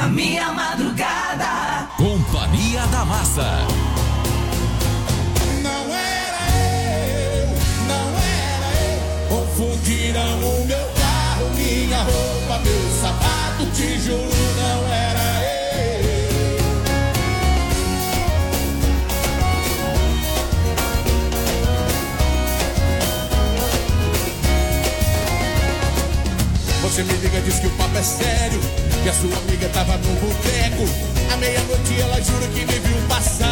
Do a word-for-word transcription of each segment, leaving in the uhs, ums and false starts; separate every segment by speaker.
Speaker 1: na minha madrugada.
Speaker 2: Companhia da Massa.
Speaker 3: Não era eu, não era eu. Confundiram o meu carro, minha roupa, meu sapato, te juro, não era eu. Você me liga, diz que o papo é sério, que a sua amiga tava no boteco. À meia-noite ela jura que me viu passar.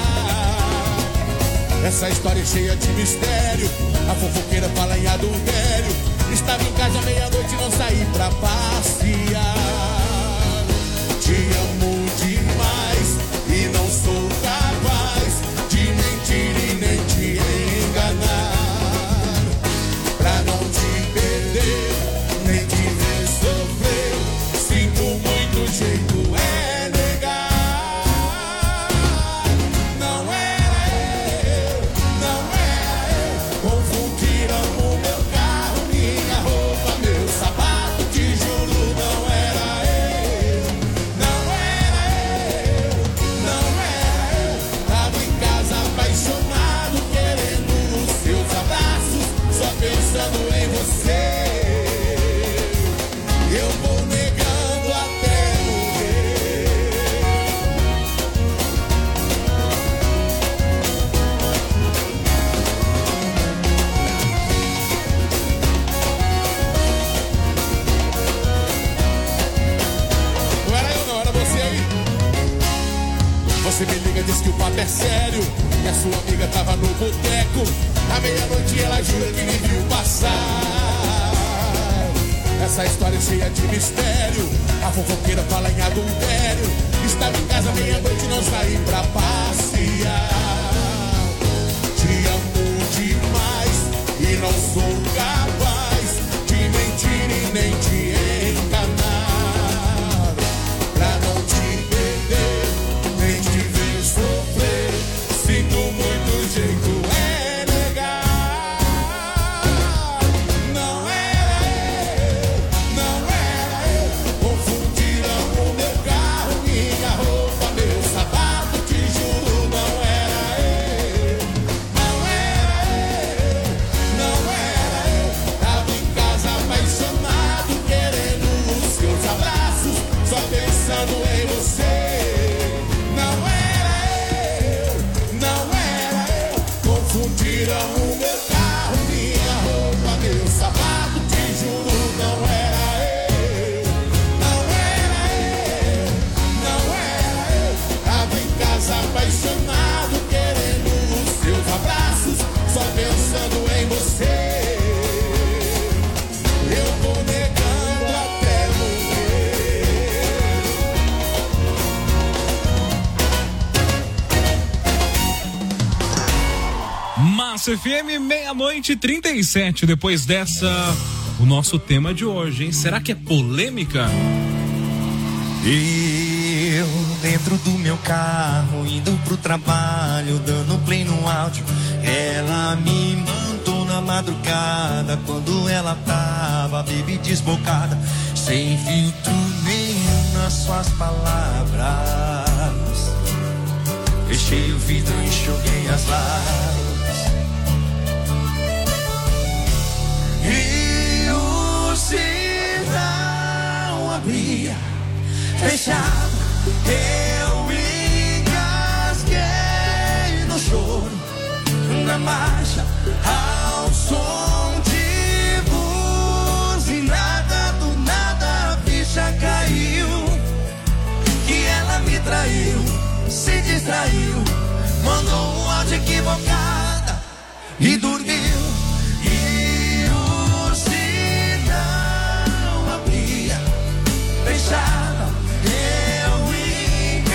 Speaker 3: Essa história é cheia de mistério, a fofoqueira fala em adultério. Estava em casa à meia-noite e não saí pra passear. Te amo demais e não sou capaz de mentir e nem te enganar. Pra não te perder, nem te ver sofrer, sinto muito, jeito é negar. Não era eu, não era eu. Confundiram o meu carro, minha roupa, meu sapato, te juro, não era eu. Não era eu, não era eu. Tava em casa apaixonado, querendo os seus abraços, só pensando em você. Eu vou negando até morrer. Não era eu, não, era você aí. Você me liga, diz que o papo é sério, que a sua amiga tava no boteco. À meia-noite ela jura que me viu passar. Essa história é cheia de mistério, a fofoqueira fala em adultério. Estava em casa meia-noite e não saí pra passear. Te amo demais e não sou capaz de mentir e nem te enganar. Pra não te perder, nem te ver sofrer, sinto muito, jeito é negar. Não era eu, não era eu. Confundiram o meu carro, minha roupa, meu sapato, te juro, não era eu. Não era eu, não era eu. Tava em casa apaixonado, querendo os seus abraços, só pensando em você. Não era eu, não era eu. Confundiram o meu carro, minha roupa, meu sapato, te juro, não era eu. Não era eu, não era eu. Tava em casa apaixonado, querendo os seus abraços, só pensando em você. Eu vou negando até morrer.
Speaker 4: Massa F M, meia-noite e trinta e sete. Depois dessa, o nosso tema de hoje, hein? Será que é polêmica?
Speaker 5: Eu, dentro do meu carro, indo pro trabalho, dando play no áudio. Ela me mandou na madrugada, quando ela tava, baby, desbocada, sem filtro nenhum nas suas palavras. Fechei o vidro, enxuguei as lágrimas. E o sinal abria, fechava, eu engasguei no choro, na marcha, ao som de buzinada. Do nada a ficha caiu, que ela me traiu, se distraiu, mandou um áudio equivocada e dormiu. E o sinal abria, fechava, eu engasguei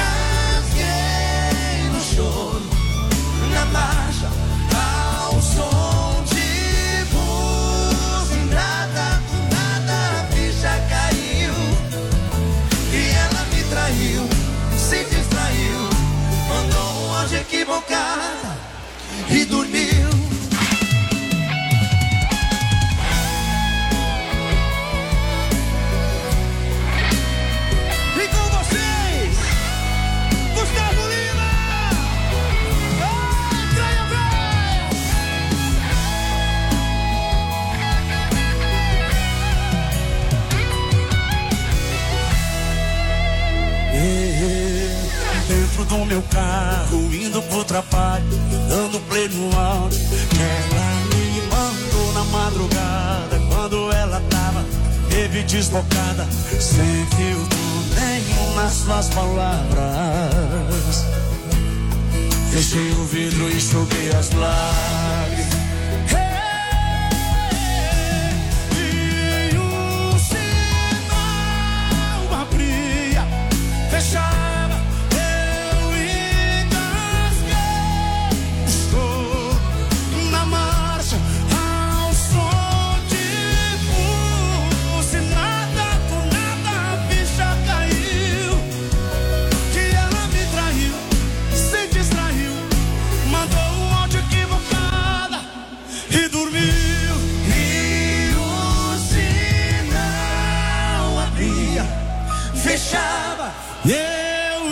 Speaker 5: do meu carro, indo pro trabalho, dando play no áudio. Ela me mandou na madrugada, quando ela tava baby desbocada, sem filtro nenhum nas suas palavras. Fechei o vidro e enxuguei as lágrimas. Fechava, eu engasguei. Estou na marcha ao som de buzinada. Com nada a ficha caiu, que ela me traiu, se distraiu, mandou um áudio equivocado e dormiu. E o sinal abria, fechava. Eu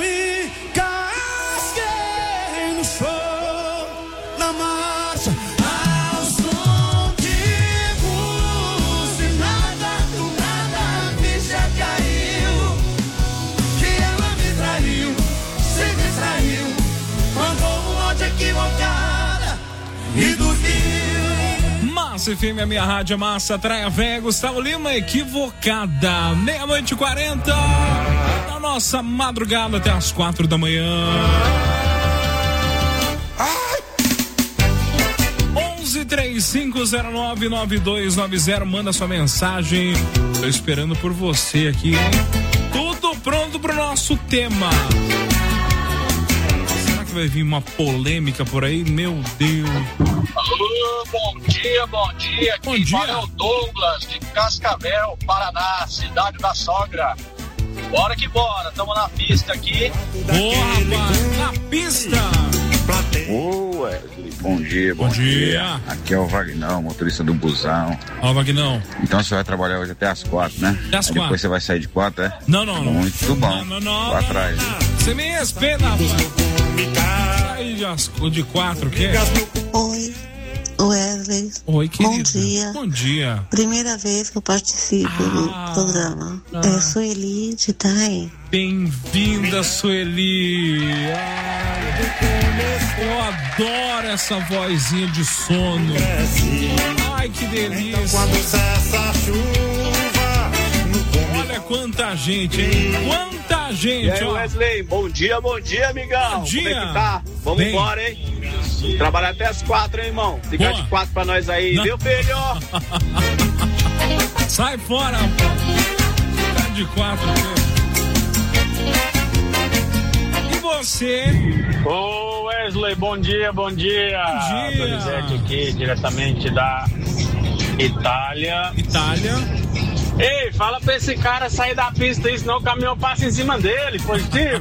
Speaker 5: engasguei no show, na marcha, ao som de buzinada. Do nada a ficha caiu, que ela me traiu, se distraiu, mandou um áudio equivocada e dormiu.
Speaker 4: Massa F M, a minha rádio, Massa, Traia Véia, Gustavo Lima, equivocada. Meia-noite e quarenta. Nossa madrugada até as quatro da manhã. onze três cinco zero nove nove dois nove zero. Manda sua mensagem. Tô esperando por você aqui, hein? Tudo pronto pro nosso tema. Será que vai vir uma polêmica por aí? Meu Deus.
Speaker 6: Alô, bom dia, bom dia.
Speaker 4: Bom
Speaker 6: Quem
Speaker 4: dia.
Speaker 6: fala é o Douglas, de Cascavel, Paraná, cidade da sogra. Bora que bora, tamo na pista aqui.
Speaker 4: Boa, rapaz, na pista.
Speaker 7: Ô, Wesley, bom dia, bom,
Speaker 4: Bom dia.
Speaker 7: dia. Aqui é o Vagnão, motorista do busão.
Speaker 4: Ó, Vagnão.
Speaker 7: Então você vai trabalhar hoje até as quatro, né?
Speaker 4: Até as
Speaker 7: Aí
Speaker 4: quatro.
Speaker 7: Depois você vai sair de quatro, é?
Speaker 4: Não, não, não.
Speaker 7: Muito bom.
Speaker 4: Não, não, não.
Speaker 7: Lá atrás.
Speaker 4: Você me respeita, rapaz. Aí de, as- de quatro, o quê?
Speaker 8: Oi, Wesley.
Speaker 4: Oi, querido.
Speaker 8: Bom dia.
Speaker 4: Bom dia.
Speaker 8: Primeira vez que eu participo
Speaker 4: Ah,
Speaker 8: do programa.
Speaker 4: ah.
Speaker 8: É Sueli de Itaém.
Speaker 4: Bem-vinda, Sueli. Ai, eu adoro essa vozinha de sono. Ai, que delícia. Olha quanta gente, hein? Quanta
Speaker 6: E
Speaker 4: gente,
Speaker 6: aí,
Speaker 4: ó.
Speaker 6: Wesley, bom dia, bom dia, amigão.
Speaker 4: Bom dia.
Speaker 6: Como é que tá? Vamos
Speaker 4: Bem.
Speaker 6: embora, hein? Trabalhar até as quatro, hein, irmão? Ficar
Speaker 4: Boa.
Speaker 6: de quatro pra nós aí,
Speaker 4: Não.
Speaker 6: viu, filho?
Speaker 4: Sai fora, rapaz. Tá de quatro, né? E você?
Speaker 6: Ô, Wesley, bom dia, bom dia.
Speaker 4: Bom dia.
Speaker 6: Donizete aqui, diretamente da Itália.
Speaker 4: Itália.
Speaker 6: Ei, fala pra esse cara sair da pista aí, senão o caminhão passa em cima dele, positivo?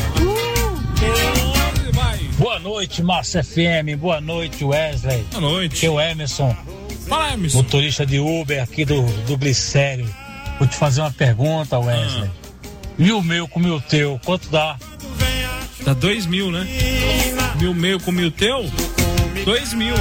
Speaker 4: Vai.
Speaker 9: Boa noite, Massa F M. Boa noite, Wesley.
Speaker 4: Boa noite.
Speaker 9: Aqui é o Emerson,
Speaker 4: Fala, Emerson.
Speaker 9: motorista de Uber aqui do, do Glicério. Vou te fazer uma pergunta, Wesley. E o meu com o meu teu, quanto dá?
Speaker 4: Dá dois mil, né? Mil meu com mil teu? Dois mil.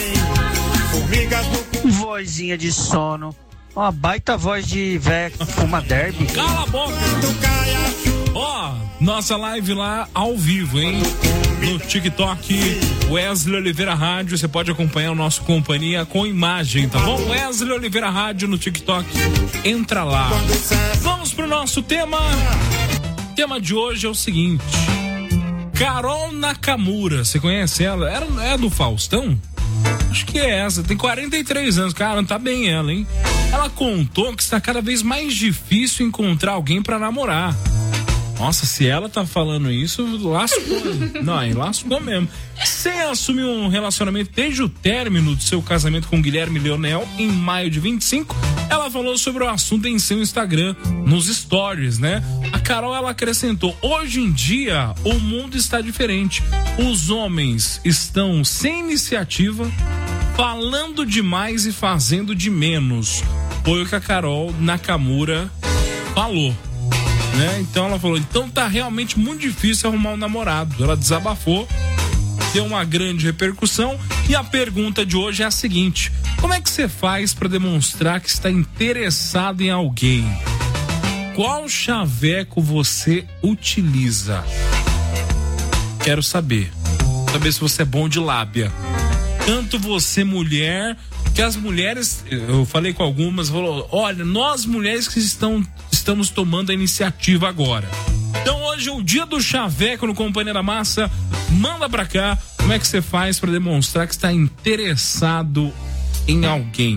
Speaker 10: Vozinha de sono. Uma baita voz de véia que fuma derby.
Speaker 4: Cala a boca. Ó, nossa live lá ao vivo, hein? No TikTok, Wesley Oliveira Rádio. Você pode acompanhar o nosso companhia com imagem, tá bom? Wesley Oliveira Rádio no TikTok. Entra lá. Vamos pro nosso tema. O tema de hoje é o seguinte: Carol Nakamura. Você conhece ela? Era, é do Faustão? Acho que é essa, tem quarenta e três anos, cara, tá bem ela, hein? Ela contou que está cada vez mais difícil encontrar alguém pra namorar. Nossa, se ela tá falando isso, lascou. Não, aí lascou mesmo. Sem assumir um relacionamento desde o término do seu casamento com Guilherme Leonel, em maio de vinte e cinco, ela falou sobre o assunto em seu Instagram, nos stories, né? A Carol, ela acrescentou: hoje em dia, o mundo está diferente. Os homens estão sem iniciativa, falando demais e fazendo de menos. Foi o que a Carol Nakamura falou. Né? Então ela falou, então tá realmente muito difícil arrumar um namorado. Ela desabafou, deu uma grande repercussão, e a pergunta de hoje é a seguinte: como é que você faz para demonstrar que está interessado em alguém? Qual chaveco você utiliza? quero saber. Saber se você é bom de lábia. Tanto você, mulher, que as mulheres, eu falei com algumas, falou, olha, nós mulheres que estão, estamos tomando a iniciativa agora. Então hoje é o dia do chaveco no Companhia da Massa. Manda pra cá como é que você faz pra demonstrar que está interessado em alguém.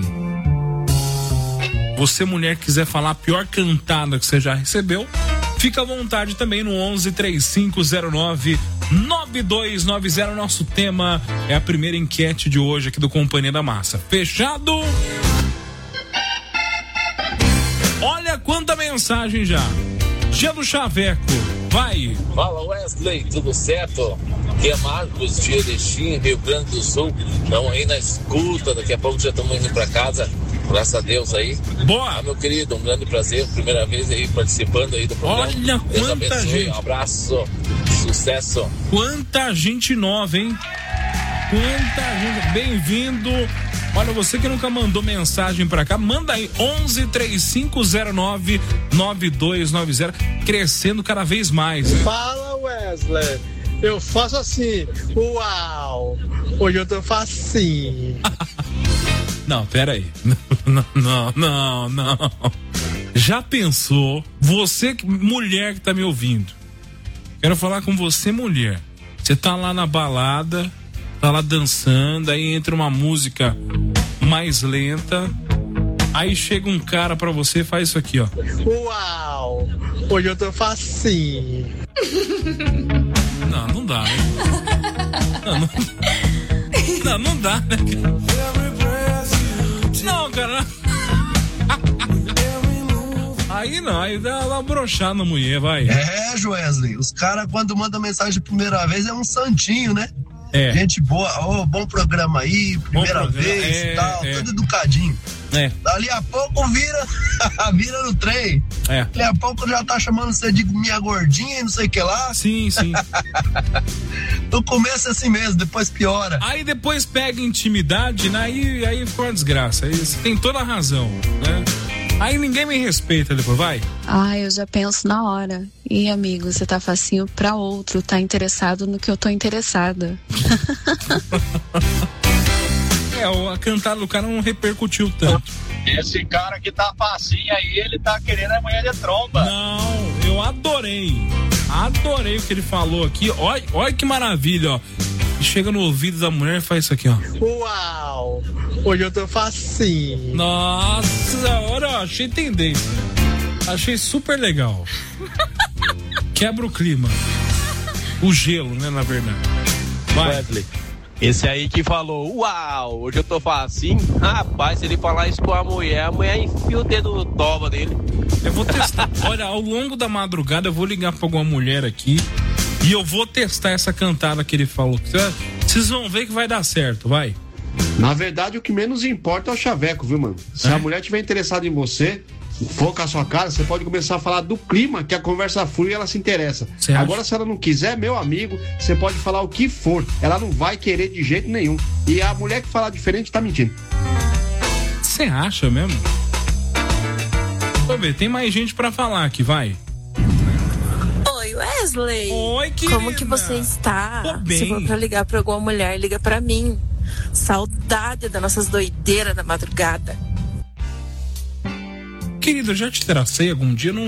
Speaker 4: Você, mulher, que quiser falar a pior cantada que você já recebeu, fica à vontade também no onze, três cinco zero nove, nove dois nove zero. Nosso tema é a primeira enquete de hoje aqui do Companhia da Massa. Fechado? Olha quanta mensagem já. Dia do chaveco. Vai.
Speaker 11: Fala, Wesley, tudo certo? Aqui é Marcos de Erechim, Rio Grande do Sul. Estamos aí na escuta, daqui a pouco já estamos indo para casa. Graças a Deus aí.
Speaker 4: Boa!
Speaker 11: Ah, meu querido, um grande prazer. Primeira vez aí participando aí do programa.
Speaker 4: Olha
Speaker 11: Deus
Speaker 4: quanta
Speaker 11: abençoe,
Speaker 4: gente.
Speaker 11: Um abraço, sucesso.
Speaker 4: Quanta gente nova, hein? Quanta gente. Bem-vindo. Olha, você que nunca mandou mensagem pra cá, manda aí onze, três cinco zero nove, nove dois nove zero. Crescendo cada vez mais, né?
Speaker 12: Fala, Wesley. Eu faço assim. Uau! Hoje eu tô facinho.
Speaker 4: Não, pera aí. Não, não, não, não. Já pensou? Você, mulher que tá me ouvindo. Quero falar com você, mulher. Você tá lá na balada, tá lá dançando, aí entra uma música mais lenta. Aí chega um cara pra você e faz isso aqui, ó.
Speaker 12: Uau! Hoje eu tô facinho.
Speaker 4: Não, não dá, né? Não, não, não, não dá, né? Não, cara. Aí não, aí dá uma broxada na mulher, vai.
Speaker 13: É, Wesley, os caras quando mandam mensagem a primeira vez é um santinho, né?
Speaker 4: É.
Speaker 13: Gente boa, oh, bom programa aí, primeira
Speaker 4: programa,
Speaker 13: vez
Speaker 4: é,
Speaker 13: e tal,
Speaker 4: é.
Speaker 13: todo educadinho.
Speaker 4: É.
Speaker 13: Dali a pouco vira, vira no trem.
Speaker 4: É.
Speaker 13: Dali a pouco já tá chamando você de minha gordinha e não sei o que lá.
Speaker 4: Sim, sim.
Speaker 13: No começo é assim mesmo, depois piora.
Speaker 4: Aí depois pega intimidade, né? Aí, aí ficou uma desgraça. Aí você tem toda a razão, né? Aí ninguém me respeita depois, vai.
Speaker 14: Ah, eu já penso na hora. E amigo, você tá facinho pra outro, tá interessado no que eu tô interessada.
Speaker 4: É, a cantada do cara não repercutiu tanto.
Speaker 6: Esse cara que tá facinho aí, ele tá querendo a mulher de tromba.
Speaker 4: Não, eu adorei. Adorei o que ele falou aqui. Olha, olha que maravilha, ó. Chega no ouvido da mulher e faz isso aqui, ó.
Speaker 12: Uau! Hoje eu tô facinho.
Speaker 4: Nossa, olha, achei tendência. Achei super legal. Quebra o clima. O gelo, né, na verdade. Vai.
Speaker 15: Wesley, esse aí que falou, uau, hoje eu tô facinho. Rapaz, se ele falar isso com a mulher, a mulher enfia o dedo no toba dele.
Speaker 4: Eu vou testar. Olha, ao longo da madrugada eu vou ligar pra alguma mulher aqui e eu vou testar essa cantada que ele falou. Vocês vão ver que vai dar certo, vai.
Speaker 16: Na verdade, o que menos importa é o chaveco, viu, mano? Se
Speaker 4: é?
Speaker 16: a mulher estiver interessada em você, for com a sua cara, você pode começar a falar do clima, que a conversa flui e ela se interessa.
Speaker 4: Cê
Speaker 16: Agora,
Speaker 4: acha?
Speaker 16: se ela não quiser, meu amigo, você pode falar o que for. Ela não vai querer de jeito nenhum. E a mulher que falar diferente tá mentindo.
Speaker 4: Você acha mesmo? Vamos ver, tem mais gente pra falar aqui, vai.
Speaker 17: Oi, Wesley.
Speaker 4: Oi, querida.
Speaker 17: Como que você está?
Speaker 4: Tô bem.
Speaker 17: Se for pra ligar pra alguma mulher, liga pra mim. Saudade das nossas doideiras da madrugada.
Speaker 4: Querido, eu já te tracei algum dia, não?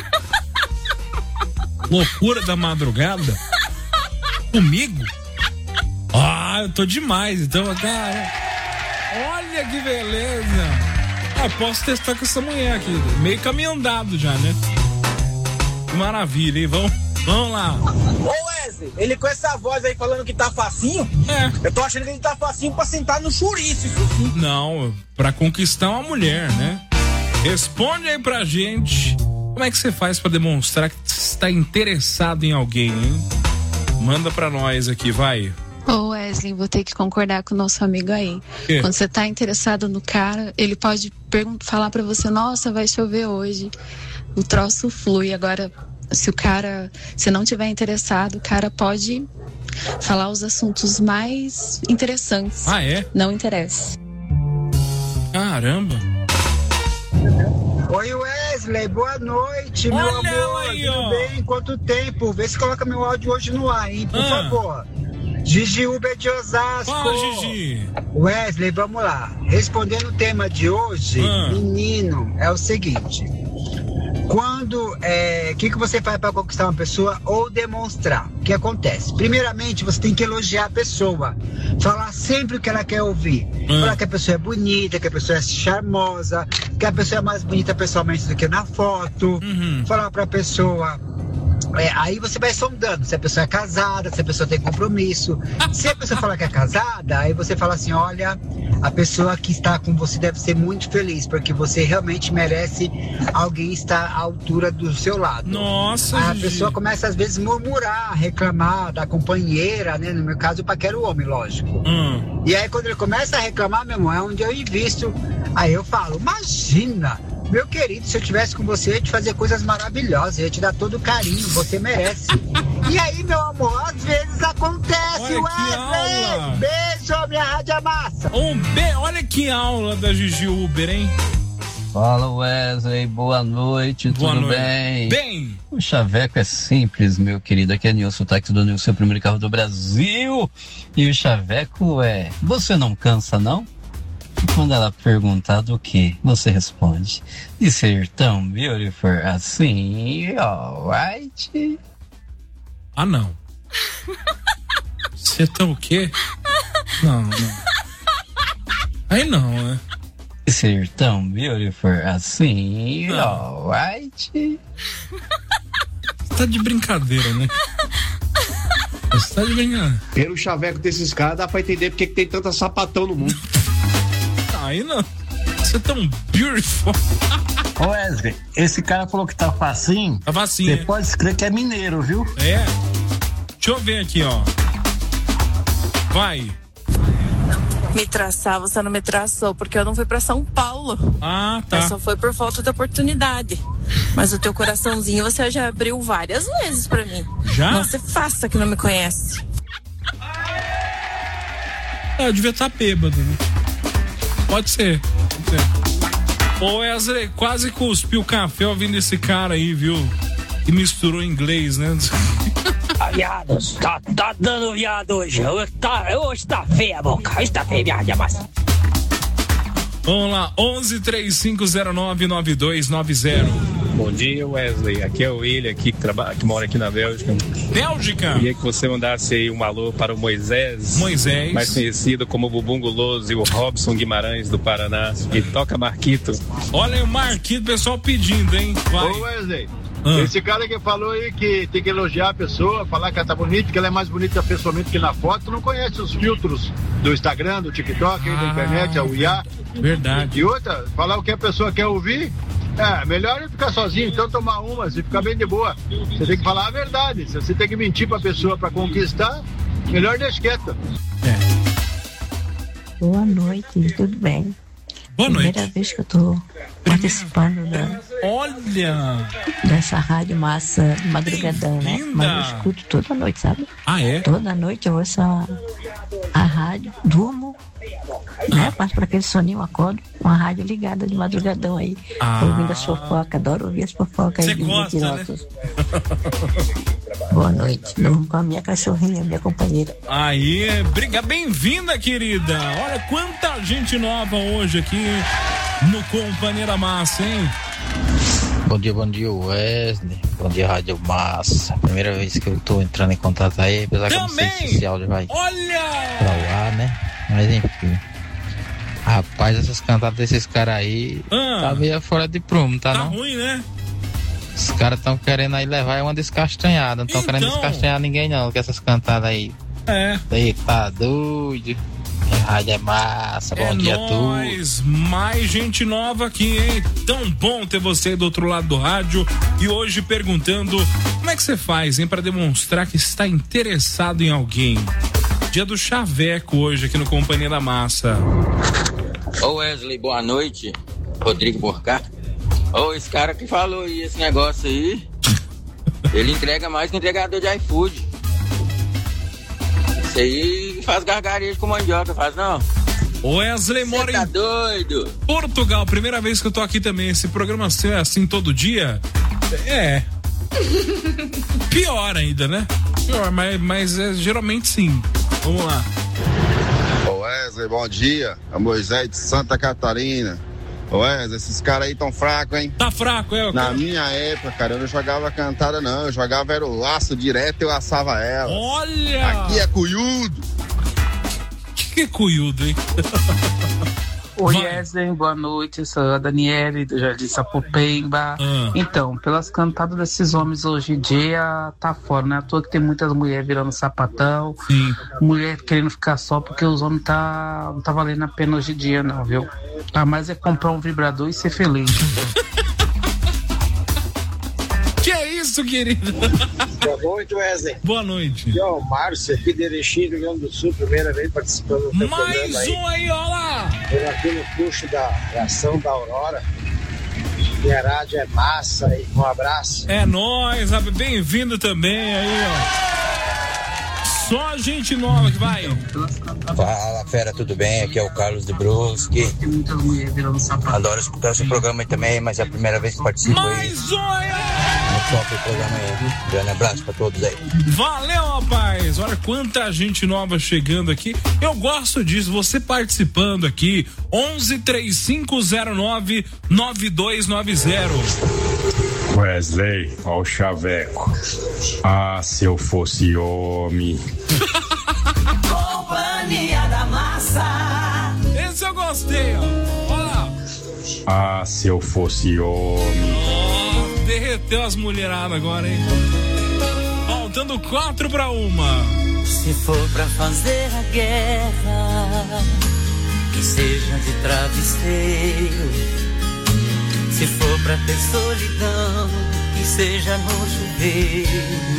Speaker 4: Loucura da madrugada? Comigo? Ah, eu tô demais, então, cara. Olha que beleza. Ah, posso testar com essa mulher aqui. Meio caminho andado já, né? Que maravilha, hein? Vamos, vamos lá.
Speaker 18: Ô Wesley, ele com essa voz aí falando que tá facinho?
Speaker 4: É.
Speaker 18: Eu tô achando que ele tá facinho pra sentar no chouriço, isso sim.
Speaker 4: Não, pra conquistar uma mulher, né? Responde aí pra gente. Como é que você faz pra demonstrar que está interessado em alguém, hein? Manda pra nós aqui, vai.
Speaker 14: Ô Wesley, vou ter que concordar com o nosso amigo aí.
Speaker 4: Que?
Speaker 14: Quando você tá interessado no cara, ele pode pergun- falar pra você, nossa, vai chover hoje. O troço flui. Agora, se o cara, se não tiver interessado, o cara pode falar os assuntos mais interessantes.
Speaker 4: Ah, é?
Speaker 14: Não interessa.
Speaker 4: Caramba.
Speaker 18: Oi, Wesley.
Speaker 19: Wesley, boa noite, meu
Speaker 4: Olha
Speaker 19: amor.
Speaker 4: ela aí,
Speaker 19: Tudo
Speaker 4: ó.
Speaker 19: bem? Quanto tempo? Vê se coloca meu áudio hoje no ar, hein? Por
Speaker 4: Ah.
Speaker 19: favor. Gigi Uber de Osasco.
Speaker 4: Fala, Gigi.
Speaker 19: Wesley, vamos lá. Respondendo o tema de hoje,
Speaker 4: Ah.
Speaker 19: menino, é o seguinte. Quando, o é, que, que você faz para conquistar uma pessoa ou demonstrar? O que acontece? Primeiramente, você tem que elogiar a pessoa. Falar sempre o que ela quer ouvir.
Speaker 4: Hum.
Speaker 19: Falar que a pessoa é bonita, que a pessoa é charmosa, que a pessoa é mais bonita pessoalmente do que na foto.
Speaker 4: Uhum.
Speaker 19: Falar pra pessoa... É, aí você vai sondando se a pessoa é casada, se a pessoa tem compromisso. Se a pessoa falar que é casada, aí você fala assim, olha, a pessoa que está com você deve ser muito feliz, porque você realmente merece alguém estar à altura do seu lado.
Speaker 4: Nossa,
Speaker 19: Aí a
Speaker 4: Gigi.
Speaker 19: pessoa começa às vezes murmurar, reclamar da companheira, né? No meu caso, eu paquero o homem, lógico.
Speaker 4: Hum.
Speaker 19: E aí quando ele começa a reclamar, meu irmão, é onde eu invisto. Aí eu falo, imagina, meu querido, se eu estivesse com você, eu ia te fazer coisas maravilhosas, eu ia te dar todo o carinho, você merece. E aí, meu amor, às vezes acontece,
Speaker 4: Olha que aula.
Speaker 19: Wesley! Beijo, minha rádio massa!
Speaker 4: Um be... Olha que aula da Gigi Uber, hein?
Speaker 20: Fala, Wesley, boa noite,
Speaker 4: Boa
Speaker 20: tudo
Speaker 4: noite.
Speaker 20: bem?
Speaker 4: Bem.
Speaker 20: O chaveco é simples, meu querido. Aqui é Nilson, táxi do Nilson, o primeiro carro do Brasil. E o chaveco é: você não cansa, não? E quando ela perguntar do que, você responde: de ser tão beautiful assim, alright?
Speaker 4: Ah, não. Você tá o quê? Não, não. Aí não, né?
Speaker 20: De ser tão beautiful assim,
Speaker 4: Não.
Speaker 20: alright?
Speaker 4: Você tá de brincadeira, né? Você tá de brincadeira.
Speaker 16: Pelo chaveco desses caras, dá pra entender porque que tem tanta sapatão no mundo.
Speaker 4: Aí não. Você é tão beautiful.
Speaker 9: Ô Wesley, esse cara falou que tá facinho.
Speaker 4: Tá facinho.
Speaker 9: Você pode escrever que é mineiro, viu?
Speaker 4: É. Deixa eu ver aqui, ó. Vai.
Speaker 17: Me traçar, você não me traçou, porque eu não fui pra São Paulo.
Speaker 4: Ah, tá.
Speaker 17: Mas só foi por falta de oportunidade. Mas o teu coraçãozinho você já abriu várias vezes pra mim.
Speaker 4: Já?
Speaker 17: Não se faça que não me conhece.
Speaker 4: É, eu devia estar bêbado, né? Pode ser. Pode ser. Ô Wesley, quase cuspiu o café ouvindo esse cara aí, viu? E misturou inglês, né?
Speaker 21: Ah, viado, tá, tá dando viado hoje. Hoje tá, hoje tá feia a boca. Hoje tá feia, viado, massa.
Speaker 4: Vamos lá, onze três cinco zero nove nove dois nove zero.
Speaker 22: Bom dia, Wesley. Aqui é o William, aqui, que, trabalha, que mora aqui na Bélgica.
Speaker 4: Bélgica?
Speaker 22: Queria que você mandasse aí um alô para o Moisés.
Speaker 4: Moisés.
Speaker 22: Mais conhecido como Bumbum Guloso, e o Robson Guimarães do Paraná. E toca Marquito.
Speaker 4: Olha aí o Marquito, pessoal pedindo, hein? Vai.
Speaker 23: Ô Wesley,
Speaker 4: Ah.
Speaker 23: esse cara que falou aí que tem que elogiar a pessoa, falar que ela tá bonita, que ela é mais bonita pessoalmente que na foto, não conhece os filtros do Instagram, do TikTok,
Speaker 4: Ah.
Speaker 23: da internet, a U I A.
Speaker 4: Verdade.
Speaker 23: E outra, falar o que a pessoa quer ouvir, é, melhor é ficar sozinho, então tomar umas e ficar bem de boa. Você tem que falar a verdade, se você tem que mentir pra pessoa pra conquistar, melhor deixa quieto.
Speaker 24: Boa noite, tudo bem?
Speaker 4: Boa noite.
Speaker 24: Primeira vez que eu tô participando da,
Speaker 4: Olha!
Speaker 24: dessa rádio massa de madrugadão, né?
Speaker 4: Bem-vinda.
Speaker 24: Mas eu escuto toda noite, sabe?
Speaker 4: Ah, é?
Speaker 24: Toda noite eu ouço a, a rádio, durmo, né? Passo para aquele soninho, acordo com a rádio ligada de madrugadão aí,
Speaker 4: Ah.
Speaker 24: ouvindo as fofocas, adoro ouvir as fofocas
Speaker 4: Você
Speaker 24: aí dos
Speaker 4: gosta, né?
Speaker 24: mentirosos. Boa noite, durmo com a minha cachorrinha, minha companheira.
Speaker 4: Aí, briga, bem-vinda, querida. Olha quanta gente nova hoje aqui no Companhia da Massa, hein?
Speaker 25: Bom dia, bom dia, Wesley. Bom dia, Rádio Massa. Primeira vez que eu tô entrando em contato aí, apesar que eu não sei se esse áudio vai
Speaker 4: Olha!
Speaker 25: pra lá, né? Mas enfim. Rapaz, essas cantadas desses caras aí
Speaker 4: Ah.
Speaker 25: tá meio fora de prumo, tá,
Speaker 4: Tá
Speaker 25: não?
Speaker 4: ruim, né?
Speaker 25: Os caras tão querendo aí levar uma descastanhada. Não tão
Speaker 4: Então.
Speaker 25: querendo descastanhar ninguém não, com essas cantadas aí.
Speaker 4: É.
Speaker 25: Aí, tá doido. A rádio é massa, bom
Speaker 4: É
Speaker 25: dia a todos.
Speaker 4: nóis, mais gente nova aqui, hein? Tão bom ter você do outro lado do rádio. E hoje perguntando, como é que você faz, hein? Pra demonstrar que está interessado em alguém. Dia do chaveco hoje aqui no Companhia da Massa.
Speaker 26: Ô Wesley, boa noite. Rodrigo Borcar. Ô, esse cara que falou aí, esse negócio aí, ele entrega mais que entregador de iFood. Isso aí faz gargarejo com mandioca, faz não?
Speaker 4: O Wesley mora
Speaker 26: tá
Speaker 4: em
Speaker 26: doido.
Speaker 4: Portugal. Primeira vez que eu tô aqui também. Esse programa ser assim todo dia. É. Pior ainda, né? Pior, mas, mas é, geralmente sim. Vamos lá.
Speaker 1: Ô Wesley, bom dia. É o Moisés de Santa Catarina. Ô Wesley, esses caras aí tão fracos, hein?
Speaker 4: Tá fraco, é?
Speaker 1: Na minha época, cara, eu não jogava cantada, não. Eu jogava era o laço direto e eu assava ela.
Speaker 4: Olha!
Speaker 1: Aqui é cunhudo.
Speaker 4: Que é cunhudo, hein?
Speaker 2: Oi, Wesley, boa noite. Eu sou a Daniele, do Jardim Sapopemba.
Speaker 4: Ah.
Speaker 2: Então, pelas cantadas desses homens hoje em dia, tá fora, né? À toa que tem muitas mulheres virando sapatão.
Speaker 4: Sim.
Speaker 2: Mulher querendo ficar só porque os homens tá, não tá valendo a pena hoje em dia, não, viu? Tá mais é comprar um vibrador e ser feliz.
Speaker 4: Que é isso, querido?
Speaker 3: Boa noite, Wesley.
Speaker 4: Boa noite.
Speaker 3: Aqui, ó, o Márcio, aqui de Erechim, Rio Grande do Sul, primeira vez participando do teu
Speaker 4: Mais
Speaker 3: programa aí.
Speaker 4: um aí, ó lá.
Speaker 3: Eu aqui no puxo da reação da Aurora. Minha rádio é massa aí. Um abraço.
Speaker 4: É nóis, rapaz. Bem-vindo também aí, ó. Só gente nova que vai.
Speaker 25: Fala, fera, tudo bem? Aqui é o Carlos de Brusque.
Speaker 2: Tem muitas mulheres virando sapato.
Speaker 25: Adoro escutar seu programa aí também, mas é a primeira vez que participo aí.
Speaker 4: Mais um aí.
Speaker 25: Muito top o programa aí, viu? Grande abraço pra todos aí.
Speaker 4: Valeu, rapaz. Olha quanta gente nova chegando aqui. Eu gosto disso, você participando aqui. onze, trinta e cinco zero nove, nove dois nove zero.
Speaker 5: Wesley, ó o chaveco. Ah, se eu fosse homem.
Speaker 7: Companhia da Massa.
Speaker 4: Esse eu gostei, ó. Olha lá.
Speaker 5: Ah, se eu fosse homem.
Speaker 4: Oh, derreteu as mulheradas agora, hein? Faltando quatro pra uma.
Speaker 7: Se for pra fazer a guerra, que seja de travesseiro. Se for pra ter solidão, que seja no chuveiro.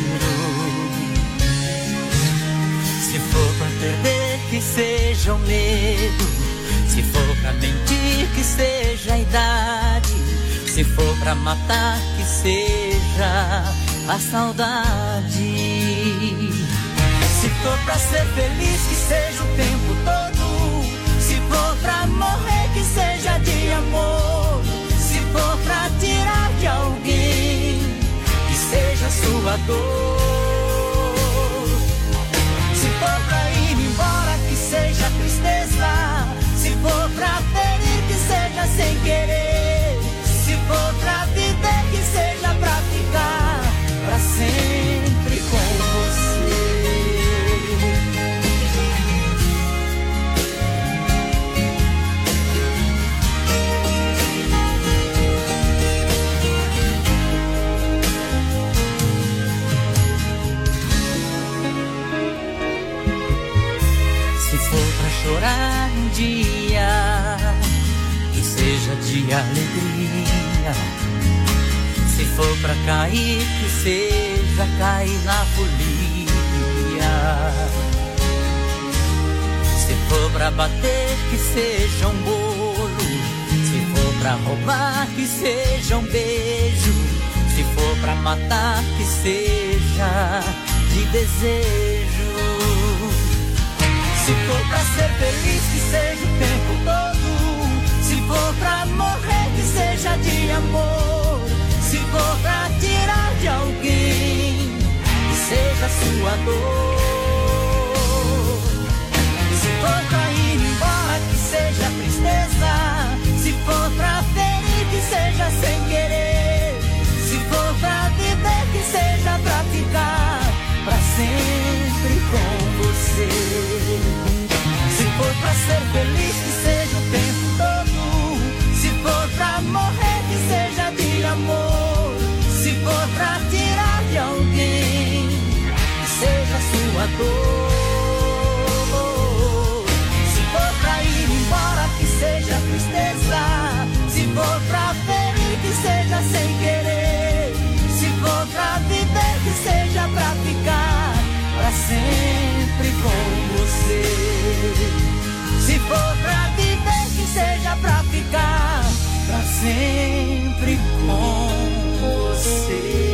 Speaker 7: Se for pra perder, que seja o medo. Se for pra mentir, que seja a idade. Se for pra matar, que seja a saudade. Se for pra ser feliz, que seja o tempo todo. Se for pra morrer, que seja de amor. Se for pra tirar de alguém, que seja sua dor. Se for pra ir embora, que seja tristeza. Se for pra ferir, que seja sem querer. Se for pra viver, que seja pra ficar pra sempre com você. Chorar um dia, que seja de alegria. Se for pra cair, que seja cair na folia. Se for pra bater, que seja um bolo. Se for pra roubar, que seja um beijo. Se for pra matar, que seja de desejo. Se for pra ser feliz, que seja o tempo todo. Se for pra morrer, que seja de amor. Se for pra tirar de alguém, que seja sua dor. Se for pra ir embora, que seja tristeza. Se for pra ferir, que seja sem querer. Se for pra viver, que seja pra ficar pra sempre com você. Se for pra ser feliz, que seja o tempo todo. Se for pra morrer, que seja de amor. Se for pra tirar de alguém, que seja sua dor. Se for pra ir embora, que seja tristeza. Se for pra ferir, que seja sem querer. Se for pra viver, que seja pra ficar pra sempre com você. Se for pra viver, que seja pra ficar pra sempre com você.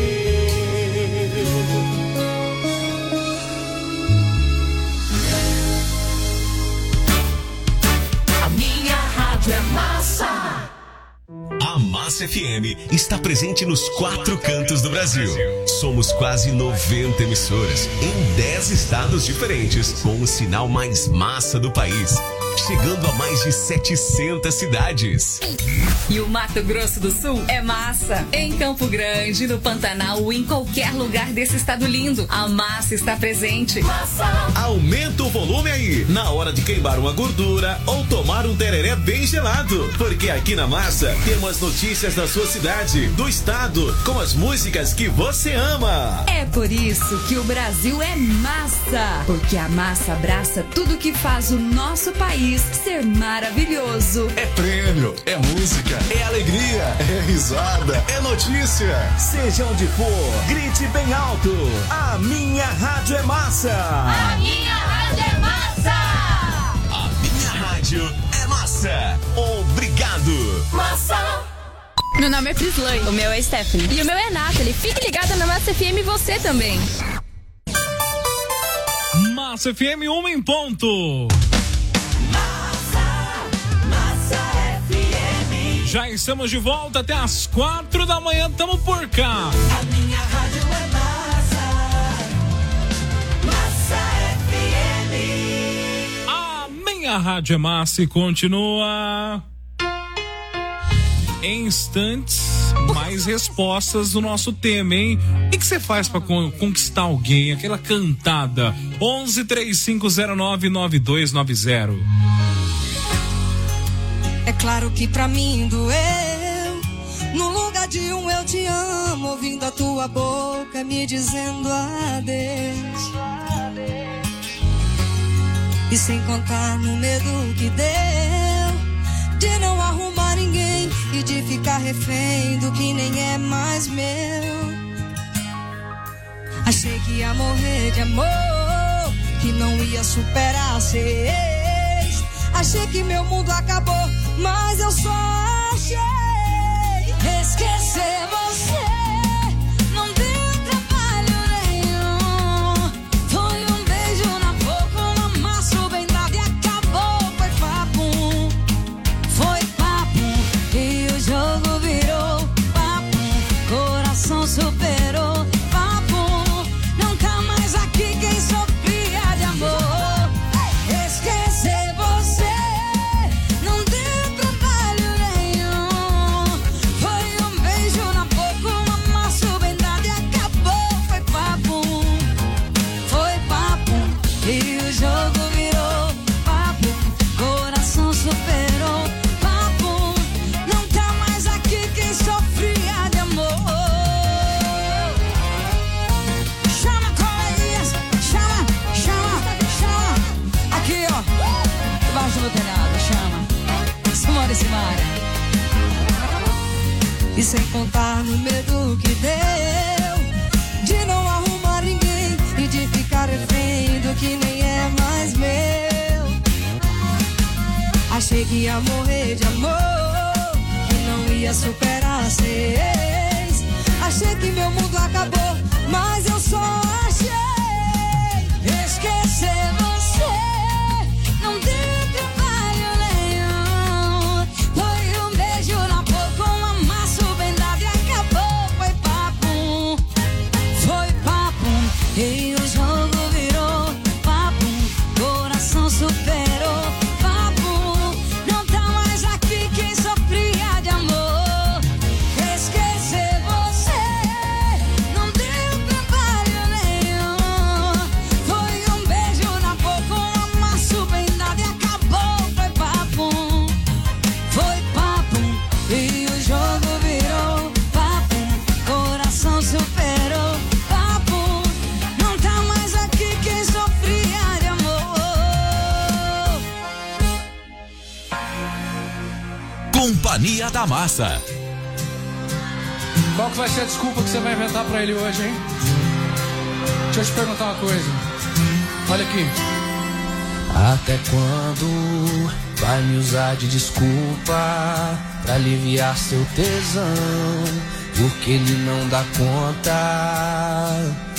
Speaker 6: Massa F M está presente nos quatro cantos do Brasil. Somos quase noventa emissoras em dez estados diferentes, com o sinal mais massa do país, chegando a mais de setecentas cidades.
Speaker 8: E o Mato Grosso do Sul é massa. Em Campo Grande, no Pantanal ou em qualquer lugar desse estado lindo, a massa está presente. Massa.
Speaker 6: Aumenta o volume aí, na hora de queimar uma gordura ou tomar um tereré bem gelado. Porque aqui na Massa temos as notícias da sua cidade, do estado, com as músicas que você ama.
Speaker 8: É por isso que o Brasil é massa. Porque a massa abraça tudo que faz o nosso país ser maravilhoso.
Speaker 6: É prêmio, é música, é alegria, é risada, é notícia.
Speaker 10: Seja onde for, grite bem alto. A minha rádio é massa.
Speaker 7: A minha rádio é massa.
Speaker 6: A minha rádio é massa. Obrigado.
Speaker 7: Massa.
Speaker 11: Meu nome é Frislane.
Speaker 12: O meu é Stephanie.
Speaker 11: E o meu é Nathalie. Fique ligada na Massa F M e você também.
Speaker 4: Massa F M, uma em ponto. Já estamos de volta até as quatro da manhã, tamo por cá.
Speaker 7: A minha rádio é massa, Massa F M.
Speaker 4: A minha rádio é massa e continua. Em instantes, mais respostas do nosso tema, hein? O que você faz pra conquistar alguém? Aquela cantada. onze, três cinco zero nove, nove dois nove zero.
Speaker 13: É claro que pra mim doeu. No lugar de um eu te amo, ouvindo a tua boca me dizendo adeus. E sem contar no medo que deu de não arrumar ninguém e de ficar refém do que nem é mais meu. Achei que ia morrer de amor, que não ia superar ser ex. Achei que meu mundo acabou, mas eu só achei esquecer você. Não deu trabalho nenhum. Foi um beijo na boca, um amasso bem dado e acabou. Foi papum, foi papum. E o jogo virou papum. Coração superou papum. Não tá mais aqui quem sofria de amor. Esquecer você. E sem contar no medo que deu de não arrumar ninguém e de ficar refém do que nem é mais meu. Achei que ia morrer de amor, que não ia superar ser ex. Achei que meu mundo acabou, mas eu só achei esquecer você. Não deu trabalho nenhum. Foi um beijo na boca, um amasso bem dado e acabou. Foi papum, foi papum. E o jogo virou papum. Coração superou papum. Não tá mais aqui quem sofria de amor. Esquecer você. Não deu trabalho nenhum. Foi um beijo na boca, um amasso bem dado e acabou. Foi papum, foi papum. E o jogo virou papum. Coração superou papum. Não tá mais aqui quem sofria de amor.
Speaker 6: Companhia da Massa.
Speaker 27: Qual que vai ser a desculpa que você vai inventar pra ele hoje, hein? Deixa eu te perguntar uma coisa. Olha aqui.
Speaker 28: Até quando vai me usar de desculpa pra aliviar seu tesão? Porque ele não dá conta.